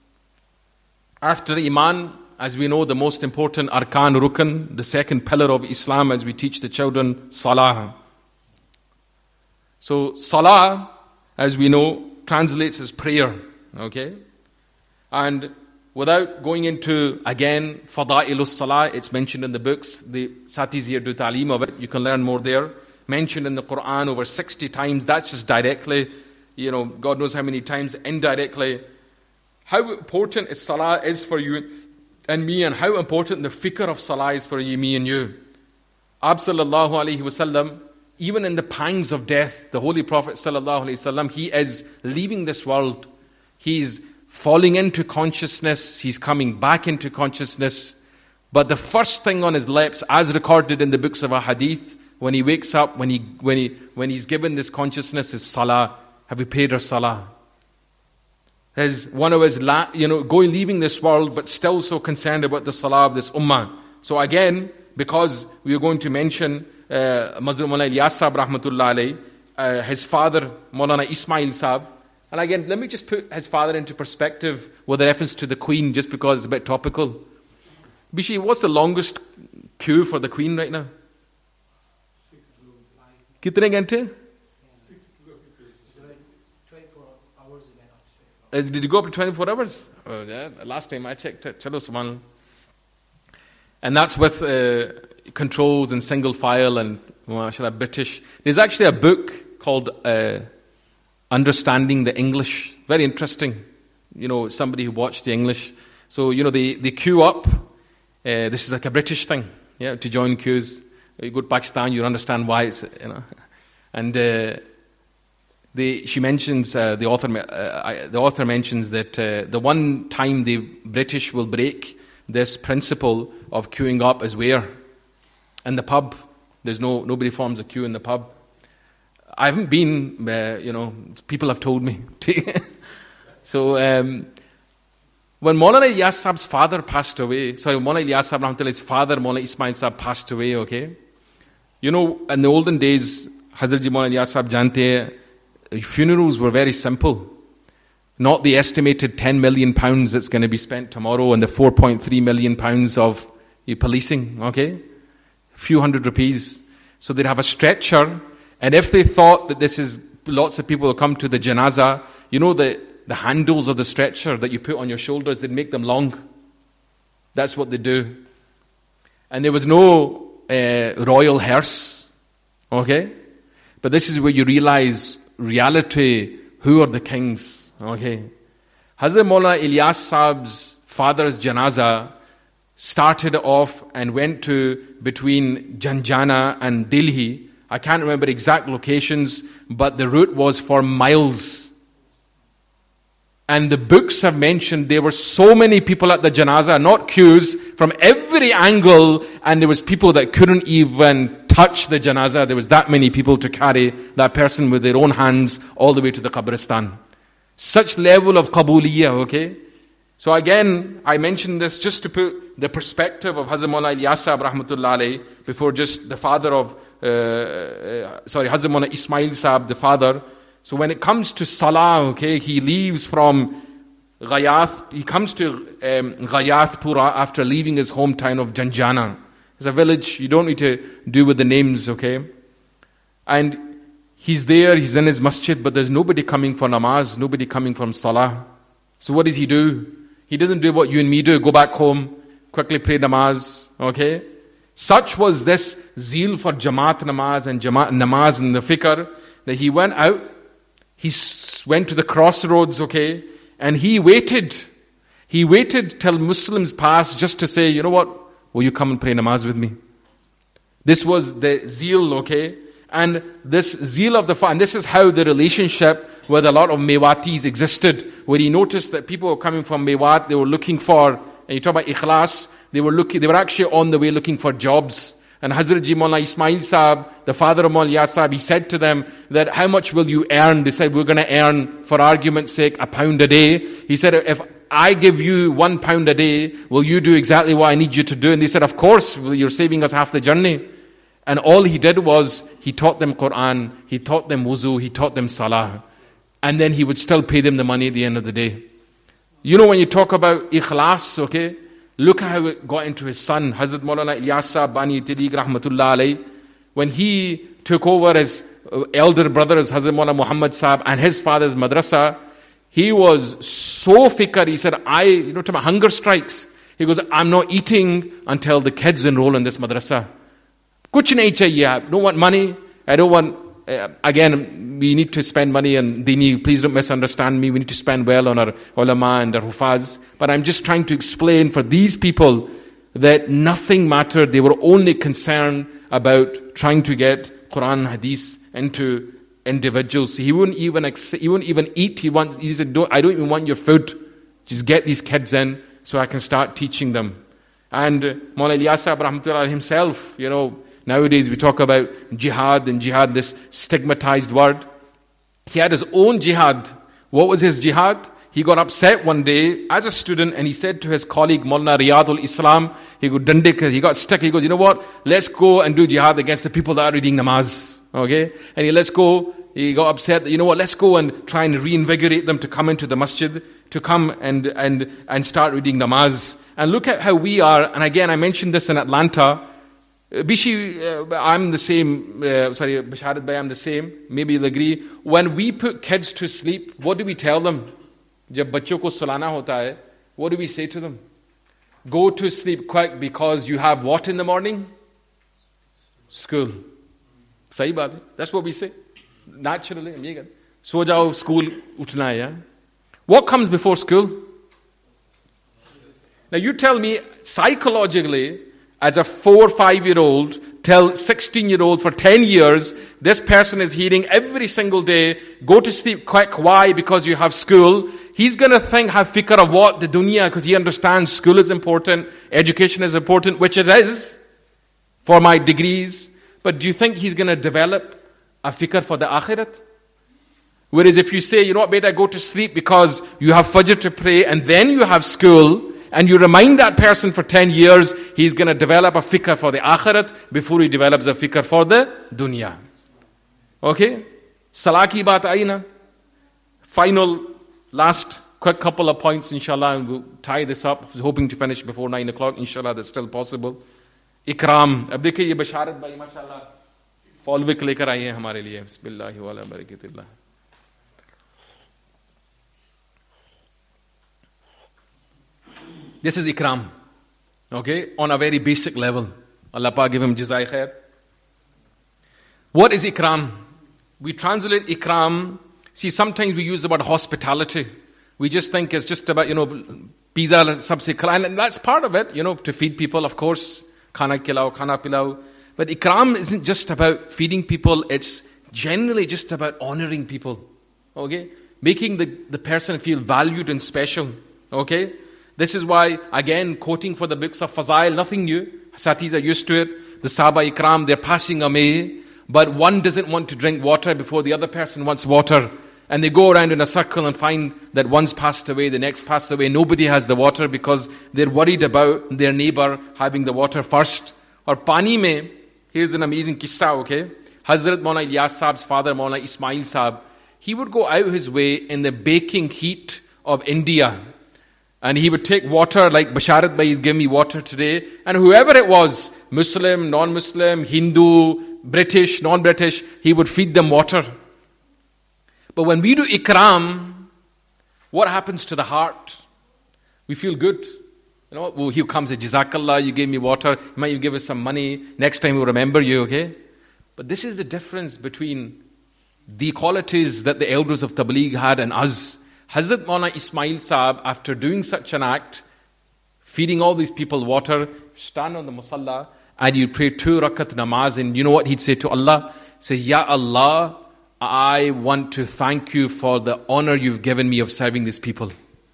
After Iman, as we know, the most important Arkan Rukn, the second pillar of Islam as we teach the children, Salah. So Salah, as we know, translates as prayer. Okay? And without going into, again, Fada'ilus Salah, it's mentioned in the books. The Satis here do ta'aleem of it. You can learn more there. Mentioned in the Quran over sixty times. That's just directly, you know, God knows how many times indirectly. How important is Salah is for you and me, and how important the fikr of Salah is for you, me and you. Ab sallallahu alayhi wasallam, even in the pangs of death, the Holy Prophet sallallahu alayhi wasallam, he is leaving this world. He's falling into consciousness, he's coming back into consciousness. But the first thing on his lips, as recorded in the books of Ahadith, when he wakes up, when he when he when he's given this consciousness, is Salah. Have we paid our Salah? There's one of his, la, you know, going leaving this world, but still so concerned about the Salah of this ummah. So again, because we are going to mention uh, Mazlum Maulana Ilyas Sahab rahmatullah alayhi, uh, his father Maulana Ismail Sahab. And again, let me just put his father into perspective with a reference to the Queen, just because it's a bit topical. Bishi, what's the longest queue for the Queen right now? Kitne ghante? Uh, did you go up to twenty-four hours? Oh, yeah. Last time I checked it. Chalo subhanallah. And that's with uh, controls and single file and mashallah, British. There's actually a book called Uh, Understanding the English. Very interesting. You know, somebody who watched the English. So, you know, they, they queue up. Uh, this is like a British thing, yeah, to join queues. You go to Pakistan, you understand why it's, you know. And uh, they, she mentions, uh, the author uh, I, the author mentions that uh, the one time the British will break this principle of queuing up is where? In the pub. There's no, nobody forms a queue in the pub. I haven't been, uh, you know, people have told me. So, um, when Maulana Ilyas Sahib's father passed away, sorry, Maulana Ilyas Sahib Rahmatullah's father, Maulana Ismail Sahib, passed away, okay? You know, in the olden days, Hazrat Ji Maulana Ilyas Sahib jante hai, funerals were very simple. Not the estimated ten million pounds that's going to be spent tomorrow and the four point three million pounds of policing, okay? A few hundred rupees. So they'd have a stretcher, and if they thought that this is, lots of people will come to the janazah, you know the, the handles of the stretcher that you put on your shoulders, they'd make them long. That's what they do. And there was no uh, royal hearse, okay? But this is where you realize reality, who are the kings, okay? Hazrat Maulana Ilyas Sahib's father's janazah started off and went to between Janjana and Delhi. I can't remember exact locations, but the route was for miles. And the books have mentioned there were so many people at the janazah, not queues, from every angle, and there was people that couldn't even touch the janazah. There was that many people to carry that person with their own hands all the way to the Qabristan. Such level of Qabuliyah, okay? So again, I mentioned this just to put the perspective of Hazrat Maulana Ilyas Sahib Rahmatullah alayhi, before just the father of, uh, uh, sorry, Hazrat Maulana Ismail Sahib, the father. So when it comes to Salah, okay, he leaves from Ghayath, he comes to um, Ghayathpura after leaving his hometown of Janjana. It's a village, you don't need to do with the names, okay? And he's there, he's in his masjid, but there's nobody coming for namaz, nobody coming from Salah. So what does he do? He doesn't do what you and me do, go back home, quickly pray namaz, okay? Such was this zeal for Jamaat namaz and Jamaat namaz and the fikr, that he went out, he went to the crossroads, okay, and he waited. He waited till Muslims passed just to say, you know what, will you come and pray namaz with me? This was the zeal, okay? And this zeal of the Father, and this is how the relationship with a lot of Mewatis existed, where he noticed that people were coming from Mewat, they were looking for, and you talk about ikhlas, they were looking, they were actually on the way looking for jobs. And Hazrat Ji Maulana Ismail Sahib, the father of Maulana Ilyas Sahib, he said to them that, how much will you earn? They said, we're going to earn, for argument's sake, a pound a day. He said, if I give you one pound a day, will you do exactly what I need you to do? And they said, of course, you're saving us half the journey. And all he did was, he taught them Quran, he taught them wuzu, he taught them salah. And then he would still pay them the money at the end of the day. You know, when you talk about ikhlas, okay, look how it got into his son, Hazrat Maulana Ilyas Sahib Bani Tariq Rahmatullah alayhi. When he took over his elder brothers, Hazrat Maulana Muhammad Sahib, and his father's madrasa, he was so fikr, he said, I, you know, to my hunger strikes. He goes, I'm not eating until the kids enroll in this madrasa. Kuch nahi chahiye, I don't want money, I don't want, uh, again, we need to spend money and dini, please don't misunderstand me, we need to spend well on our ulama and our hufaz. But I'm just trying to explain for these people that nothing mattered, they were only concerned about trying to get Quran, Hadith into individuals. He wouldn't even he wouldn't even eat, he, wants, he said, don't, I don't even want your food, just get these kids in so I can start teaching them. And Maulana Ilyas Sahib Rahmatullah himself, you know, nowadays we talk about jihad, and jihad, this stigmatized word. He had his own jihad. What was his jihad? He got upset one day as a student, and he said to his colleague Maulana Riyadul Islam, he got dande, he got stuck, he goes, you know what, let's go and do jihad against the people that are reading namaz. Okay? And he, let's go, he got upset, you know what, let's go and try and reinvigorate them to come into the masjid, to come and, and, and start reading namaz. And look at how we are, and again, I mentioned this in Atlanta. Bishi, uh, I'm the same, uh, sorry, Basharat Bhai, I'm the same, maybe you'll agree. When we put kids to sleep, what do we tell them? Jab bachcho ko sulana hota hai, what do we say to them? Go to sleep quick because you have what in the morning? School. Sahi baat hai. That's what we say. Naturally. So jao, school utna hai. What comes before school? Now you tell me, psychologically, as a four or five-year-old, tell sixteen-year-old for ten years, this person is hearing every single day, go to sleep quick. Why? Because you have school. He's going to think, have fikr of what? The dunya, because he understands school is important, education is important, which it is for my degrees. But do you think he's going to develop a fikr for the akhirat? Whereas if you say, you know what, beta, go to sleep because you have fajr to pray and then you have school, and you remind that person for ten years, he's going to develop a fikr for the akhirat before he develops a fikr for the dunya. Okay? Salah ki baat aayi na? Final, last quick couple of points, inshallah, and we'll tie this up. I was hoping to finish before nine o'clock, inshallah, that's still possible. Ikram. Ab dekhiye, ye basharat bhai, mashallah, Folwick lekar aaye hain hamare liye. Bismillahi wa ala barakatillah. This is ikram, okay, on a very basic level. Allah Pak give him jazai khair. What is ikram? We translate ikram. See, sometimes we use the word hospitality. We just think it's just about, you know, pizza, sabse khalai, and that's part of it, you know, to feed people, of course. Khana khilao, khana pilao. But ikram isn't just about feeding people, it's generally just about honoring people, okay? Making the, the person feel valued and special, okay? This is why, again, quoting for the books of Fazail, nothing new. Satis are used to it. The Sahaba Ikram, they're passing away. But one doesn't want to drink water before the other person wants water. And they go around in a circle and find that one's passed away, the next passed away. Nobody has the water because they're worried about their neighbor having the water first. Or Pani mein, here's an amazing kissa, okay? Hazrat Maulana Ilyas Saab's father, Maulana Ismail Saab, he would go out his way in the baking heat of India. And he would take water, like Basharat Bhai is giving me water today. And whoever it was, Muslim, non-Muslim, Hindu, British, non-British, he would feed them water. But when we do ikram, what happens to the heart? We feel good. You know, well, he comes and says, Jazakallah, you gave me water. You might you give us some money. Next time we'll remember you, okay? But this is the difference between the qualities that the elders of Tabligh had and us. Hazrat Maulana Ismail Saab, after doing such an act, feeding all these people water, stand on the musalla and you pray two rakat namaz, and you know what he'd say to Allah? Say, Ya Allah, I want to thank you for the honor you've given me of serving these people.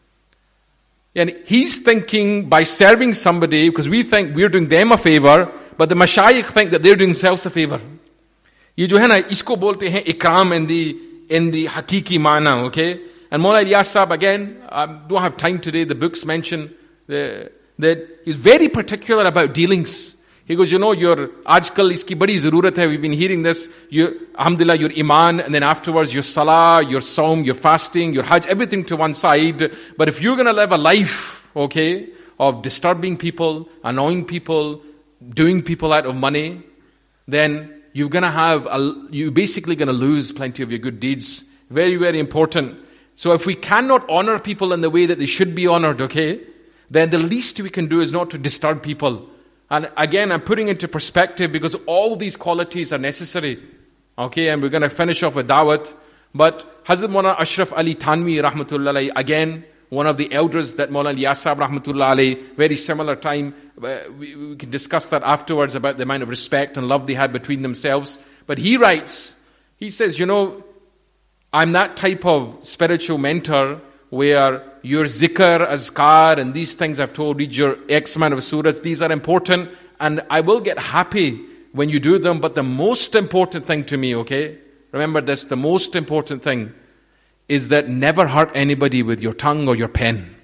And he's thinking by serving somebody, because we think we're doing them a favor, but the mashayikh think that they're doing themselves a favor. Ye jo hai na, isko bolte hain ikram in the, in the hakiki mana, okay? And Maulana Ilyas Saab, again, I don't have time today, the books mention the, that he's very particular about dealings. He goes, you know, your ajkal iski badi zarurat hai, we've been hearing this, you, alhamdulillah, your iman, and then afterwards your salah, your saum, your fasting, your hajj, everything to one side. But if you're going to live a life, okay, of disturbing people, annoying people, doing people out of money, then you're going to have, a, you're basically going to lose plenty of your good deeds. Very, very important. So if we cannot honor people in the way that they should be honored, okay, then the least we can do is not to disturb people. And again, I'm putting into perspective because all these qualities are necessary. Okay, and we're going to finish off with dawat. But Hazrat Maulana Ashraf Ali Thanvi, rahmatullah alayhi, again, one of the elders that Maulana Ilyas Saab, rahmatullah alayhi, very similar time. We, we can discuss that afterwards about the amount of respect and love they had between themselves. But he writes, he says, you know, I'm that type of spiritual mentor where your zikr, azkar, and these things I've told, read your X amount of surahs, these are important, and I will get happy when you do them, but the most important thing to me, okay, remember this, the most important thing is that never hurt anybody with your tongue or your pen.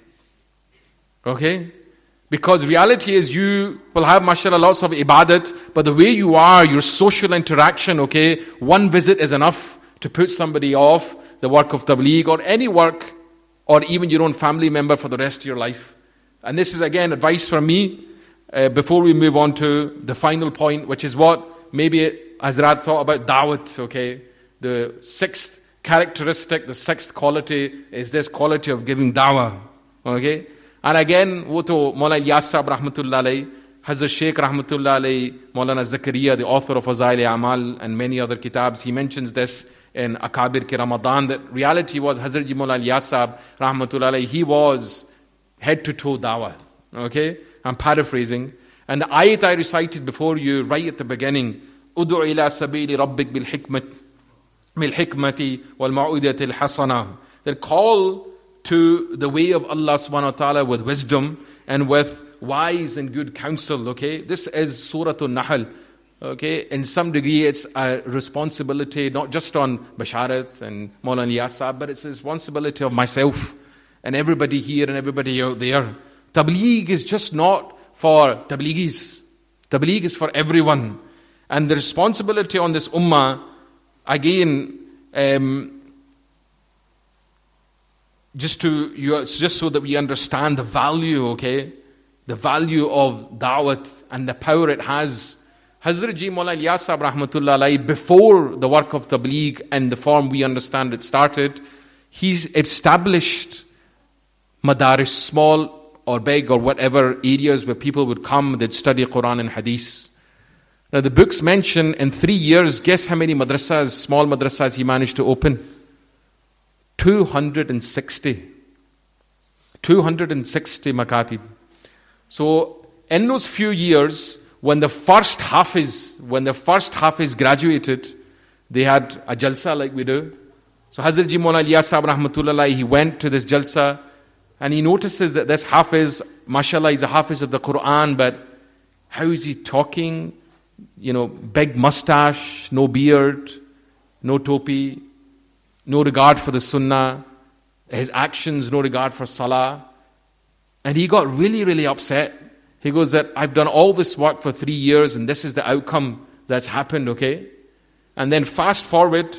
Okay? Because reality is you will have, mashallah, lots of ibadat, but the way you are, your social interaction, okay, one visit is enough to put somebody off the work of tabligh or any work, or even your own family member for the rest of your life. And this is again advice from me uh, before we move on to the final point, which is what maybe Hazrat thought about dawat, okay? The sixth characteristic, the sixth quality is this quality of giving dawah, okay? And again, wo to Maulana Ilyas Saab rahmatullah alayhi, Hazrat Sheikh rahmatullah alayhi, Maulana Zakaria, the author of Fazail-e-Amal and many other kitabs, he mentions this in Akabir Ki Ramadan, that reality was Hazrat Ji Maulana Ilyas Saab rahmatullah alayhi, he was head to toe dawah. Okay? I'm paraphrasing. And the ayat I recited before you, right at the beginning, Udu ila sabili rabbik bil hikmat bil hikmati wal ma'udati al hasana. That call to the way of Allah subhanahu wa ta'ala with wisdom and with wise and good counsel. Okay? This is Surah An-Nahl. Okay? In some degree, it's a responsibility not just on Basharat and Mawlana Yasab, but it's a responsibility of myself and everybody here and everybody out there. Tabligh is just not for Tablighis. Tabligh is for everyone. And the responsibility on this ummah, again, um, just to you, just so that we understand the value, okay, the value of da'wat and the power it has. Hazrat Ji Maulana Ilyas Sahib Rahmatullah Alayhi, before the work of Tabligh and the form we understand it started, he's established madaris, small or big or whatever areas where people would come, they'd study Quran and Hadith. Now the books mention in three years, guess how many madrasas, small madrasas he managed to open? two hundred sixty. two hundred sixty makatib. So in those few years, when the first Hafiz, when the first Hafiz graduated, they had a jalsa like we do. So Hazrat Ji Maulana Ilyas Sahib Rahmatullah Alayhi, he went to this jalsa, and he notices that this Hafiz, mashallah, is a Hafiz of the Quran, but how is he talking? You know, big mustache, no beard, no topi, no regard for the sunnah, his actions, no regard for salah. And he got really, really upset. He goes that, I've done all this work for three years and this is the outcome that's happened, okay? And then fast forward,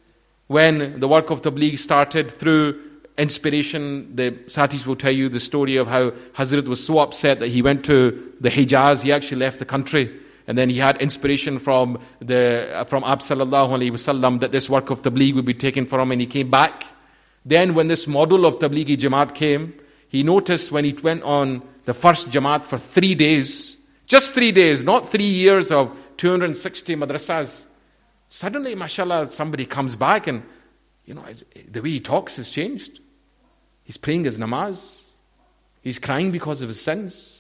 when the work of Tabligh started through inspiration, the Satis will tell you the story of how Hazrat was so upset that he went to the Hijaz, he actually left the country. And then he had inspiration from the from Ab sallallahu alayhi wasallam that this work of Tabligh would be taken from him, and he came back. Then when this model of Tablighi Jamaat came, he noticed when he went on the first Jamaat for three days, just three days, not three years of two hundred sixty madrasas, suddenly, mashallah, somebody comes back and, you know, the way he talks has changed. He's praying his namaz. He's crying because of his sins.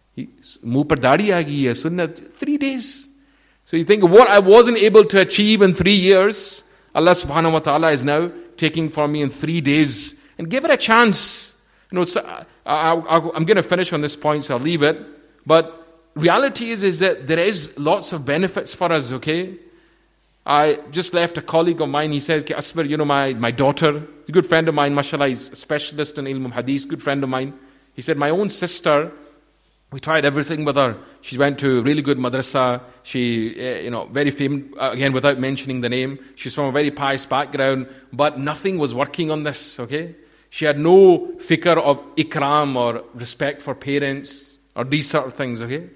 Muh par daadi aa gayi hai, sunnat, three days. So you think, what I wasn't able to achieve in three years, Allah subhanahu wa ta'ala is now taking from me in three days. And give it a chance. You know, so I, I, I'm going to finish on this point, so I'll leave it. But reality is, is that there is lots of benefits for us, okay? I just left a colleague of mine, he says, Asbar, you know, my, my daughter, a good friend of mine, mashallah, he's a specialist in ilm hadith, good friend of mine. He said, my own sister, we tried everything with her. She went to a really good madrasa. She, uh, you know, very famous, uh, again, without mentioning the name. She's from a very pious background, but nothing was working on this, okay? She had no fikr of ikram or respect for parents or these sort of things, okay?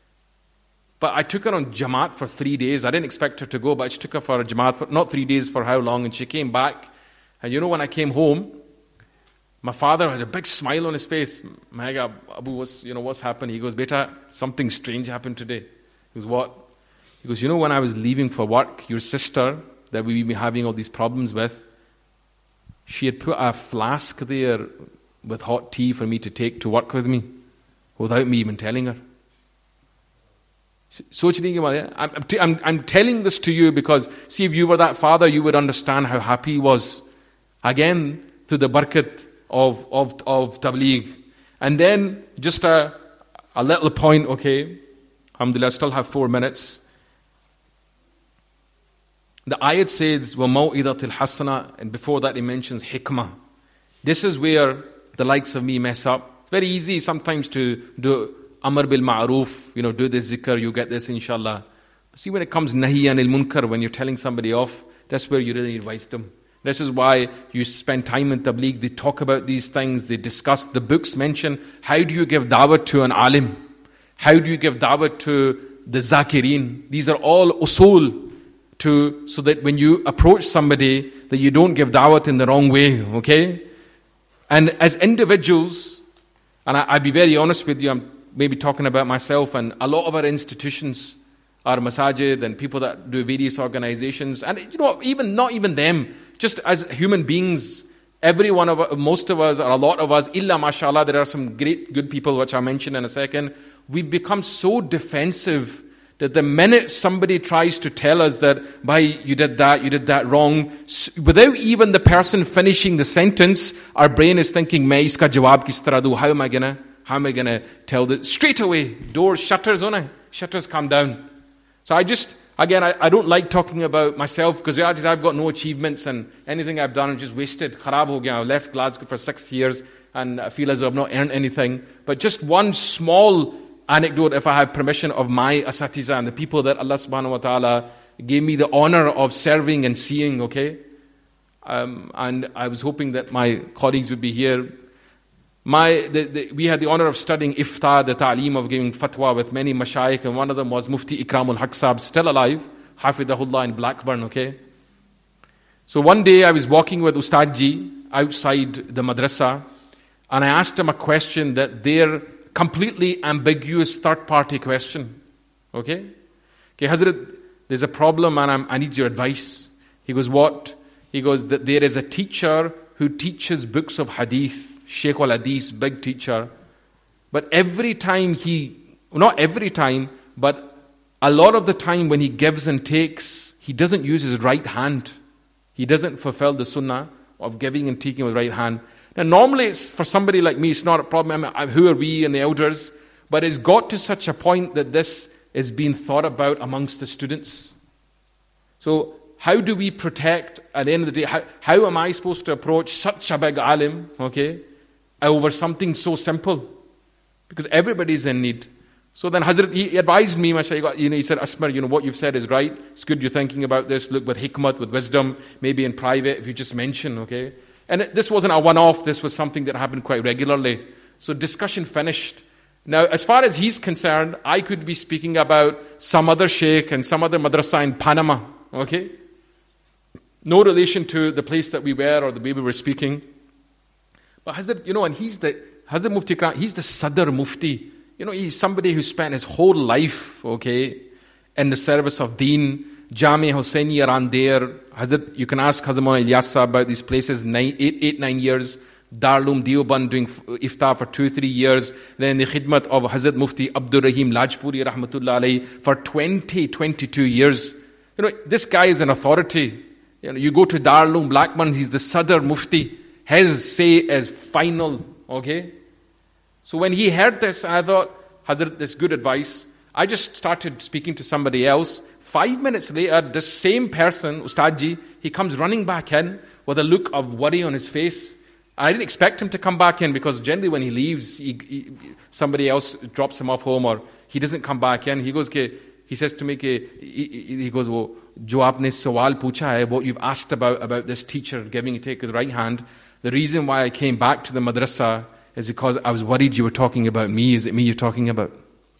But I took her on Jamaat for three days. I didn't expect her to go, but I just took her for a Jamaat for not three days, for how long, and she came back. And you know, when I came home, my father had a big smile on his face. Mahaga, Abu, what's, you know, what's happened? He goes, Beta, something strange happened today. He goes, what? He goes, you know, when I was leaving for work, your sister, that we've been having all these problems with, she had put a flask there with hot tea for me to take to work with me, without me even telling her. So I'm, I'm, I'm telling this to you because, see, if you were that father, you would understand how happy he was. Again, through the barakat of, of, of Tabligh. And then, just a, a little point, okay? Alhamdulillah, I still have four minutes. The ayat says, وَمَوْئِذَةِ الْحَسَنَةِ, and before that he mentions hikmah. This is where the likes of me mess up. It's very easy sometimes to do Amr bil Ma'roof, you know, do this zikr, you get this inshallah. See, when it comes Nahi anil Munkar, when you're telling somebody off, that's where you really need wisdom. This is why you spend time in Tabligh, they talk about these things, they discuss, the books mention, how do you give da'wah to an alim? How do you give da'wah to the zakirin? These are all usul, to, so that when you approach somebody, that you don't give da'wah in the wrong way, okay? And as individuals, and I, I'll be very honest with you, I'm maybe talking about myself, and a lot of our institutions, our masajid and people that do various organizations, and you know, even not even them, just as human beings, Every one of us, most of us, or a lot of us, illa mashallah, there are some great good people which I'll mention in a second. We become so defensive that the minute somebody tries to tell us that, bhai, you did that, you did that wrong, without even the person finishing the sentence, our brain is thinking, main iska jawab kis tarah do? How am I gonna, how am I gonna tell that? Straight away, doors, shutters, on it, shutters come down. So I just, again, I, I don't like talking about myself because reality is I've got no achievements and anything I've done is just wasted. Kharab ho gaya. I left Glasgow for six years and I feel as though I've not earned anything. But just one small anecdote, if I have permission, of my asatiza and the people that Allah subhanahu wa ta'ala gave me the honor of serving and seeing, okay? Um, and I was hoping that my colleagues would be here. My, the, the, we had the honor of studying iftar, the ta'aleem of giving fatwa with many mashayikh, and one of them was Mufti Ikramul Haq Sahab, still alive, Hafidahullah in Blackburn, okay? So one day I was walking with Ustad Ji outside the madrasa, and I asked him a question that they're completely ambiguous third-party question, okay? Okay, Hazrat, there's a problem and I'm, I need your advice. He goes, what? He goes, that there is a teacher who teaches books of hadith, Shaykh al-Hadith, big teacher. But every time he, not every time, but a lot of the time when he gives and takes, he doesn't use his right hand. He doesn't fulfill the sunnah of giving and taking with right hand. Now normally it's, for somebody like me, it's not a problem. I mean, who are we and the elders? But it's got to such a point that this is being thought about amongst the students. So how do we protect, at the end of the day, how, how am I supposed to approach such a big alim, okay, over something so simple? Because everybody's in need. So then Hazrat, he advised me, mashallah, you know, he said, Asmar, you know, what you've said is right. It's good you're thinking about this. Look with hikmat, with wisdom, maybe in private, if you just mention, okay? And it, this wasn't a one-off. This was something that happened quite regularly. So discussion finished. Now, as far as he's concerned, I could be speaking about some other sheikh and some other madrasa in Panama, okay? No relation to the place that we were or the way we were speaking. But Hazrat, you know, and he's the, Hazrat Mufti Ikram, he's the Sadr Mufti. You know, he's somebody who spent his whole life, okay, in the service of Deen. Jami Hussaini around there. Hazrat, you can ask Hazrat Maulana Ilyas about these places, nine, eight, eight, nine years. Darulum Deoband doing iftar for two, three years. Then the khidmat of Hazrat Mufti Abdur Rahim Lajpuri Rahmatullah Alayhi for twenty, twenty-two years. You know, this guy is an authority. You know, you go to Darulum Blackburn, he's the Sadr Mufti. His say is final, okay? So when he heard this, I thought, Hazrat, this good advice. I just started speaking to somebody else. Five minutes later, this same person, Ustad Ji, he comes running back in with a look of worry on his face. And I didn't expect him to come back in because generally when he leaves, he, he, somebody else drops him off home or he doesn't come back in. He goes, ke, he says to me, ke, he, he goes, wo, jo aapne sawal pucha hai, what you've asked about, about this teacher giving and take with the right hand. The reason why I came back to the madrasa is because I was worried you were talking about me. Is it me you're talking about?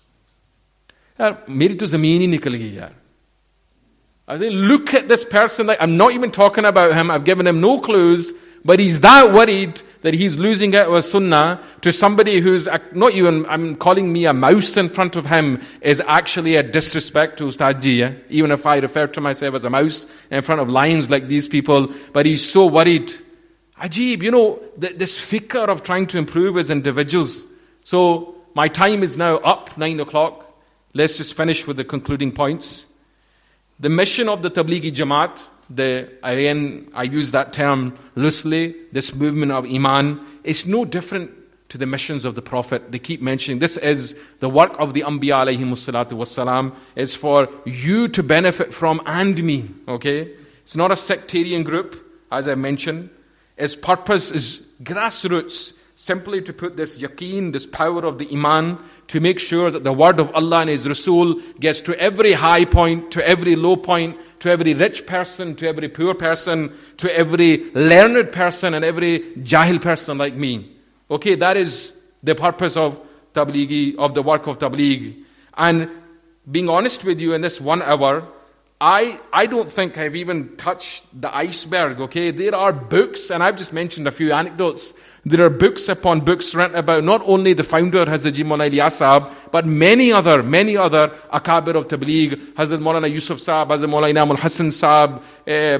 Yaar, meri to zameen hi nikal gayi yaar. I think, look at this person. Like, I'm not even talking about him. I've given him no clues. But he's that worried that he's losing out with sunnah to somebody who's not even, I'm calling me a mouse in front of him is actually a disrespect to Ustad Ji. Yeah? Even if I refer to myself as a mouse in front of lions like these people. But he's so worried. Ajib, you know, th- this fikr of trying to improve as individuals. So my time is now up, nine o'clock. Let's just finish with the concluding points. The mission of the Tablighi Jamaat, the, again, I use that term loosely, this movement of Iman, is no different to the missions of the Prophet. They keep mentioning, this is the work of the Anbiya alayhimus salatu wassalam. It's for you to benefit from and me, okay? It's not a sectarian group, as I mentioned. Its purpose is grassroots, simply to put this yaqeen, this power of the Iman, to make sure that the word of Allah and His Rasul gets to every high point, to every low point, to every rich person, to every poor person, to every learned person and every jahil person like me. Okay, that is the purpose of Tablighi, of the work of Tabligh. And being honest with you, in this one hour, I, I don't think I've even touched the iceberg, okay? There are books, and I've just mentioned a few anecdotes. There are books upon books written about not only the founder, Hazrat Maulana Ilyas Sahab, but many other, many other Akabir of Tabligh, Hazrat Maulana Yusuf Sahab, Hazrat Maulana Inam al-Hassan Sahab, um,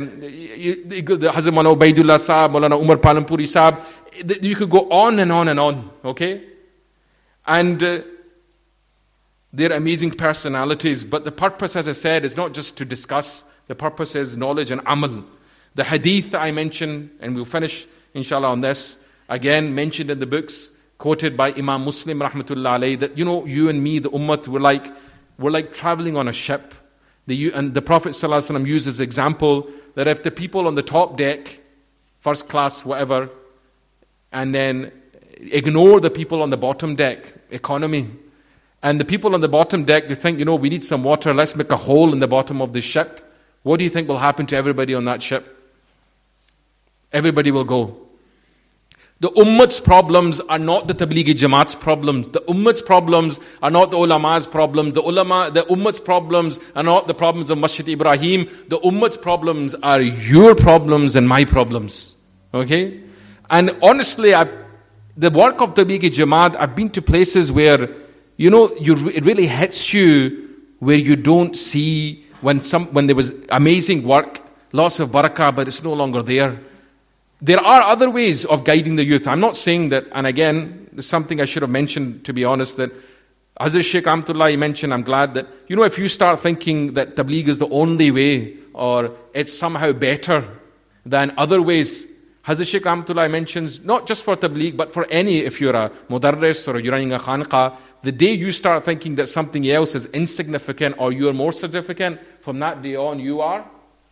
Hazrat Maulana Ubaidullah Sahab, Maulana Umar Palampuri Sahab. You could go on and on and on, okay? And uh, they're amazing personalities, but the purpose, as I said, is not just to discuss. The purpose is knowledge and amal. The hadith that I mentioned, and we'll finish, inshallah, on this, again, mentioned in the books, quoted by Imam Muslim, rahmatullah alayhi, that, you know, you and me, the ummah, we're like, we're like traveling on a ship. The, and the Prophet ﷺ used this example that if the people on the top deck, first class, whatever, and then ignore the people on the bottom deck, economy, and the people on the bottom deck, they think, you know, we need some water, let's make a hole in the bottom of the ship. What do you think will happen to everybody on that ship? Everybody will go. The Ummah's problems are not the Tablighi Jamaat's problems. The Ummah's problems are not the Ulama's problems. The ulama, the Ummah's problems are not the problems of Masjid Ibrahim. The Ummah's problems are your problems and my problems. Okay? And honestly, I've, the work of Tablighi Jamaat, I've been to places where, you know, you, it really hits you where you don't see when some when there was amazing work, lots of barakah, but it's no longer there. There are other ways of guiding the youth. I'm not saying that, and again, there's something I should have mentioned, to be honest, that Hazrat Sheikh Rahmatullah mentioned, I'm glad that, you know, if you start thinking that Tabligh is the only way, or it's somehow better than other ways, Hazrat Sheikh Rahmatullah mentions, not just for Tabligh, but for any, if you're a mudarris or you're running a khanqah, the day you start thinking that something else is insignificant or you're more significant, from that day on you are,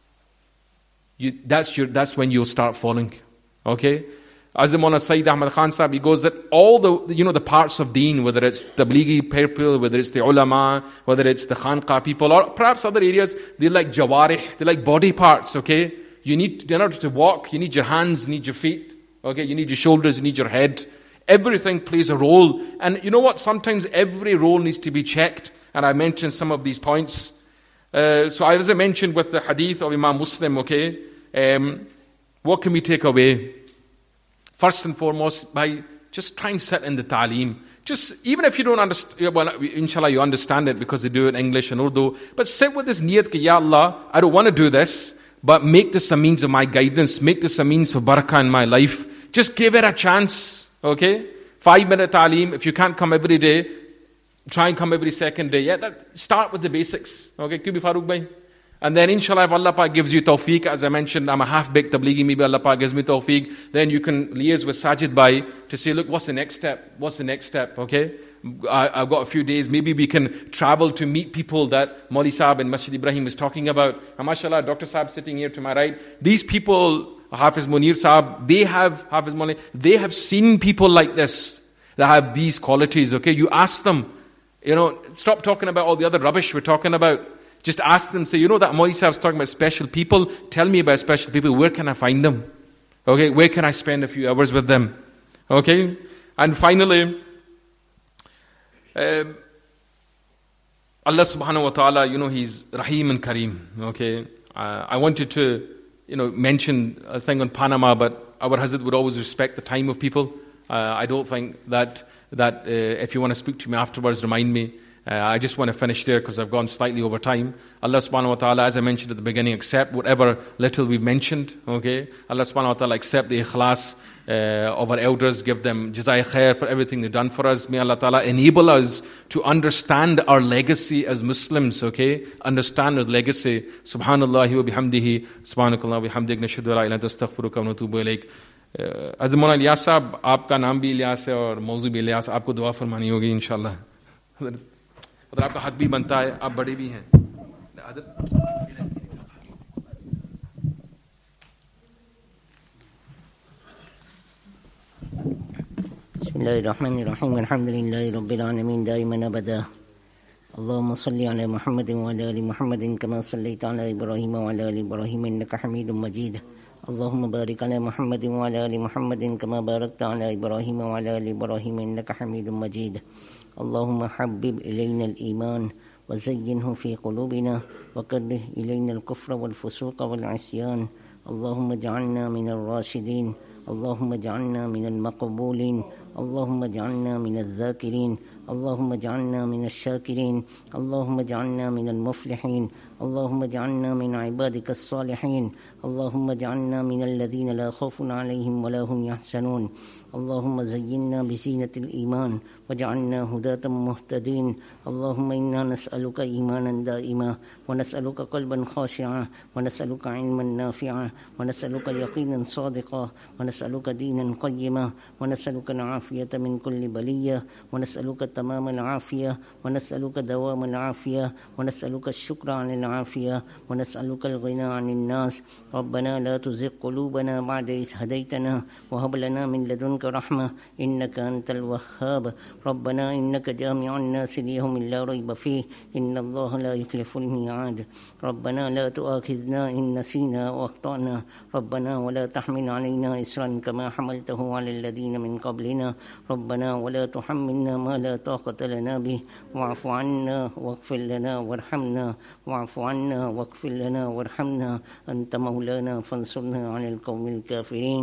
you, that's your, that's when you'll start falling. Okay? As the Maulana Sayyid Ahmad Khan Sahib, he goes that all the, you know, the parts of deen, whether it's Tablighi people, whether it's the ulama, whether it's the khanqah people, or perhaps other areas, they're like jawarih, they're like body parts, okay? You need, in order to walk, you need your hands, you need your feet, okay? You need your shoulders, you need your head. Everything plays a role. And you know what? Sometimes every role needs to be checked. And I mentioned some of these points. Uh, so as I mentioned with the hadith of Imam Muslim, okay? Um, what can we take away? First and foremost, by just try and sit in the ta'aleem. Just, even if you don't understand, well, inshallah you understand it because they do it in English and Urdu, but sit with this niyat ki, Ya Allah, I don't want to do this, but make this a means of my guidance, make this a means for barakah in my life. Just give it a chance. Okay? Five minute ta'aleem, if you can't come every day, try and come every second day. Yeah, that, start with the basics. Okay, Kubi Farooq Bhai. And then inshallah, if Allah Pak gives you tawfiq, as I mentioned, I'm a half-baked tablighi, maybe Allah Pak gives me tawfiq, then you can liaise with Sajid Bhai to say, look, what's the next step? What's the next step? Okay? I, I've got a few days, maybe we can travel to meet people that Mauli Sahib and Masjid Ibrahim is talking about. And mashallah, Doctor Sahib sitting here to my right. These people, Hafiz Munir Sahib, they have, Hafiz Mauli, they have seen people like this, that have these qualities, okay? You ask them, you know, stop talking about all the other rubbish we're talking about. Just ask them, say, you know that Mauli Sahib's talking about special people, tell me about special people, where can I find them? Okay, where can I spend a few hours with them? Okay? And finally, uh, Allah subhanahu wa ta'ala, you know, He's Rahim and Kareem, okay? Uh, I wanted to, you know, mention a thing on Panama, but our Hazrat would always respect the time of people. Uh, I don't think that, that uh, if you want to speak to me afterwards, remind me. Uh, I just want to finish there because I've gone slightly over time. Allah subhanahu wa ta'ala, as I mentioned at the beginning, accept whatever little we've mentioned, okay? Allah subhanahu wa ta'ala accept the ikhlas uh, of our elders, give them jazai khair for everything they've done for us. May Allah ta'ala enable us to understand our legacy as Muslims, okay? Understand our legacy. Subhanallah wa bihamdihi, subhanakallah wa bihamdik, nashhadu la ilaha illa anta astaghfiruka wa natubu ilayk. Hazrat Maulana Ilyas Sahib, आपका नाम भी इलियास है और मौजू भी इलियास, आपको दुआ फरमानी होगी इंशाल्लाह. और आपका हक भी बनता है, आप बड़े भी हैं. Bismillahirrahmanirrahim. Alhamdulillahi Rabbil Alameen daiman abada. Allahumma salli ala Muhammadin wa ala ali Muhammadin kama sallaita ala Ibrahim wa ala ali Ibrahim innaka Hamidum Majid. اللهم بارك على محمد وعلى آل محمد كما باركت على إبراهيم وعلى آل إبراهيم إنك حميد مجيد. اللهم حبب إلينا الإيمان وزينه في قلوبنا وكره إلينا الكفر والفسوق والعصيان اللهم اجعلنا من الراشدين اللهم اجعلنا من المقبولين اللهم اجعلنا من الذاكرين اللهم اجعلنا من الشاكرين اللهم اجعلنا من المفلحين اللهم اجعلنا من عبادك الصالحين اللهم اجعلنا من الذين لا خوف عليهم ولا هم يحزنون اللهم زينا بزينة الإيمان واجعلنا هداة مهتدين اللهم إنا نسألك إيمانا دائما ونسألك قلبا خاشعا ونسألك علما نافعا ونسألك يقينا صادقا ونسألك دينا قيما ونسألك العافية من كل بلية ونسألك تمام العافية ونسألك دوام العافية ونسألك الشكر عن العافية ونسألك الغنى عن الناس ربنا لا تزغ قلوبنا بعد إذ هديتنا وهب لنا من لدنك رحمة إنك أنت الوهاب ربنا إنك جامع الناس ليوم لا ريب فيه إن الله لا يخلف الميعاد ربنا لا تؤاخذنا إن نسينا وأخطأنا ربنا ولا تحمل علينا إصرا كما حملته على الذين من قبلنا ربنا ولا تحملنا ما لا طاقة لنا به واعف عنا واغفر لنا وارحمنا واعف عنا واغفر لنا وارحمنا أنت مولانا فانصرنا على القوم الكافرين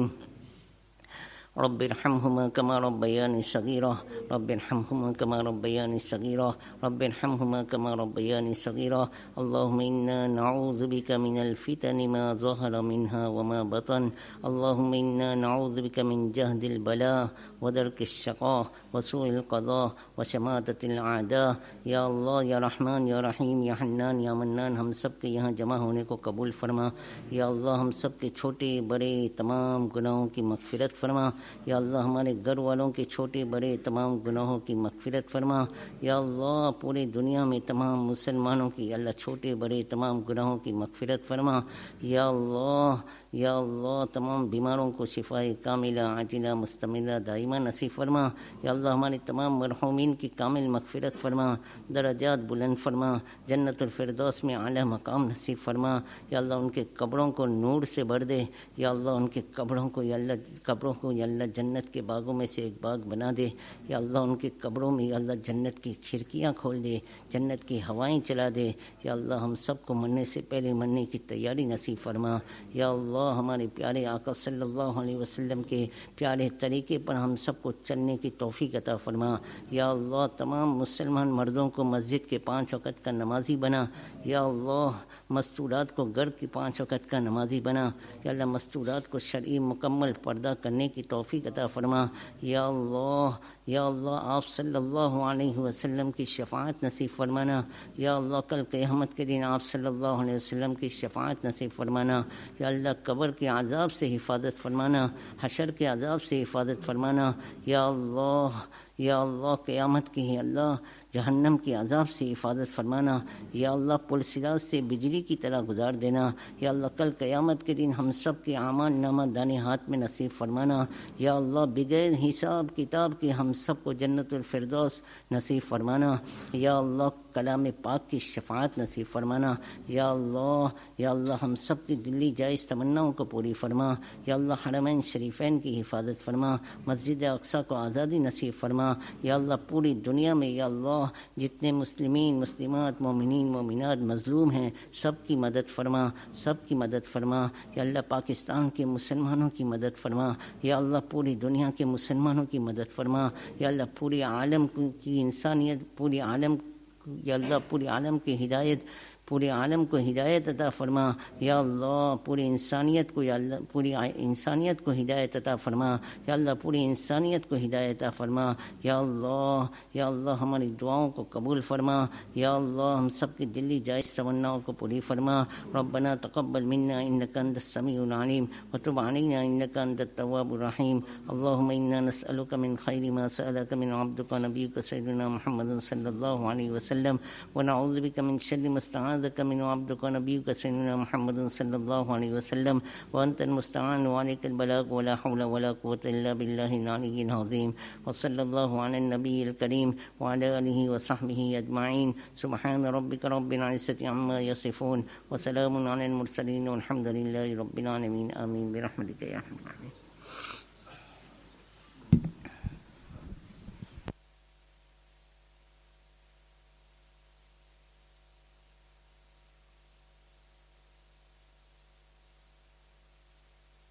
رب ارحمهما كما ربياني صغيرا رب ارحمهما كما ربياني صغيرا رب ارحمهما كما ربياني صغيرا اللهم إنا نعوذ بك من الفتن ما ظهر منها وما بطن اللهم إنا نعوذ بك من جهد البلاء ودرك الشقاء وسوء القضاء وشماتة الأعداء या अल्लाह या रहमान या रहीम या हन्नान या मन्नान हम सब के यहाँ जमा होने को कबूल फरमा या अल्लाह हम सब के छोटे बड़े तमाम गुनाहों की मग़फ़िरत फरमा या अल्लाह हमारे घर वालों के छोटे बड़े तमाम गुनाहों की मग़फ़िरत फरमा या अल्लाह पूरे दुनिया में तमाम मुसलमानों की अल्लाह छोटे बड़े तमाम गुनाहों की मग़फ़िरत फरमा या अल्लाह या अल्लाह तमाम बीमारों को शिफ़ाए कामिला आजिला मुस्तमिला दाइमा नसीब फरमा या अल्लाह हमारे तमाम मरहूमीन की कामिल मग़फ़िरत फरमा दरजात बुलंद फरमा जन्नतुल फिरदौस में आला मकाम नसीब फरमा या अल्लाह उनके कब्रों को नूर से भर दे या अल्लाह उनके कब्रों को या अल्लाह कब्रों को या अल्लाह जन्नत के बागों में से एक बाग बना दे या अल्लाह उनके कब्रों में या अल्लाह जन्नत की खिड़कियाँ खोल दे जन्नत की हवाएं चला दे या अल्लाह हम सबको मरने से पहले मरने की तैयारी नसीब फरमा या अल्लाह हमारे प्यारे आका सल्लल्लाहु अलैहि वसल्लम के प्यारे तरीके पर हम सबको चलने की तौफीक अता फरमा या अल्लाह तमाम मुसलमान मर्दों को मस्जिद के पाँच वक़्त का नमाजी बना या अल्लाह मस्तूरात को घर के पाँच वक़्त का नमाजी बना या अल्लाह मस्तूरात को शरई मुकम्मल पर्दा करने की तौफीक अता फरमा या अल्लाह या अल्लाह आप सल्लल्लाहु अलैहि वसल्लम की शफ़ाअत नसीब फरमाना या अल्लाह कल क़यामत के दिन आप सल्लल्लाहु अलैहि वसल्लम की शफ़ाअत नसीब फरमाना या अल्लाह कब्र के अज़ाब से हिफाजत फरमाना हशर के अज़ाब से हिफाजत फरमाना या अल्लाह या अल्लाह क़यामत की ही अल्लाह जहन्नम के अज़ाब से हिफाजत फरमाना या अल्लाह पुलसिराज से बिजली की तरह गुजार देना या अल्लाह कल क़यामत के दिन हम सब के आमाल नामा दाने हाथ में नसीब फरमाना या अल्लाह बगैर हिसाब किताब के हम सब को जन्नतुल फिरदौस नसीब फरमाना या अल्लाह कलाम पाक की शफ़ाअत नसीब फरमाना या अल्लाह या अल्लाह हम सब की दिल्ली जायज़ तमन्नाओं को पूरी फरमा या अल्लाह हरमैन शरीफैन की हिफाजत फरमा मस्जिद अक़सा को आज़ादी नसीब फरमा या अल्लाह पूरी दुनिया में या अल्लाह जितने मुस्लिमीन मुस्लिमात मोमिनीन मोमिनात मज़लूम हैं सब की मदद फरमा सब की मदद फरमा या अल्लाह पाकिस्तान के मुसलमानों की मदद फरमा या अल्लाह पूरी दुनिया के मुसलमानों की मदद फरमा या अल्लाह पूरी आलम की इंसानियत पूरी आलम या अल्लाह पूरी आलम की हिदायत पूरे आलम को हिदायत अता फरमा या अल्लाह पूरी इंसानियत को या अल्लाह पूरी इंसानियत को हिदायत अता फरमा या अल्लाह पूरी इंसानियत को हिदायत अता फरमा या अल्लाह या अल्लाह हमारी दुआओं को कबूल फरमा या अल्लाह हम सब की दिली जायज़ तमन्नाओं को पूरी फरमा रब्बना तक़ब्बल मिन्ना इन्नका अंतस समीउल अलीम व तुब अलैना इन्नका अंतत तव्वाबुर रहीम अल्लाहुम्मा इन्ना नस्अलुका मिन खैरि मा सअलका मिन अब्दुका नबियुका सय्यिदुना मुहम्मद सल्लल्लाहु अलैहि वसल्लम व नऊज़ु बिका मिन शर्रि मा استعاذك من عبدك ونبيك سيدنا محمد صلى الله عليه وسلم وأنت المستعان وعليك البلاغ ولا حول ولا قوة إلا بالله العلي العظيم وصلى الله على النبي الكريم وعلى آله وصحبه أجمعين سبحان ربك رب العزة عما يصفون وسلام على المرسلين والحمد لله رب العالمين آمين برحمتك يا أرحم الراحمين.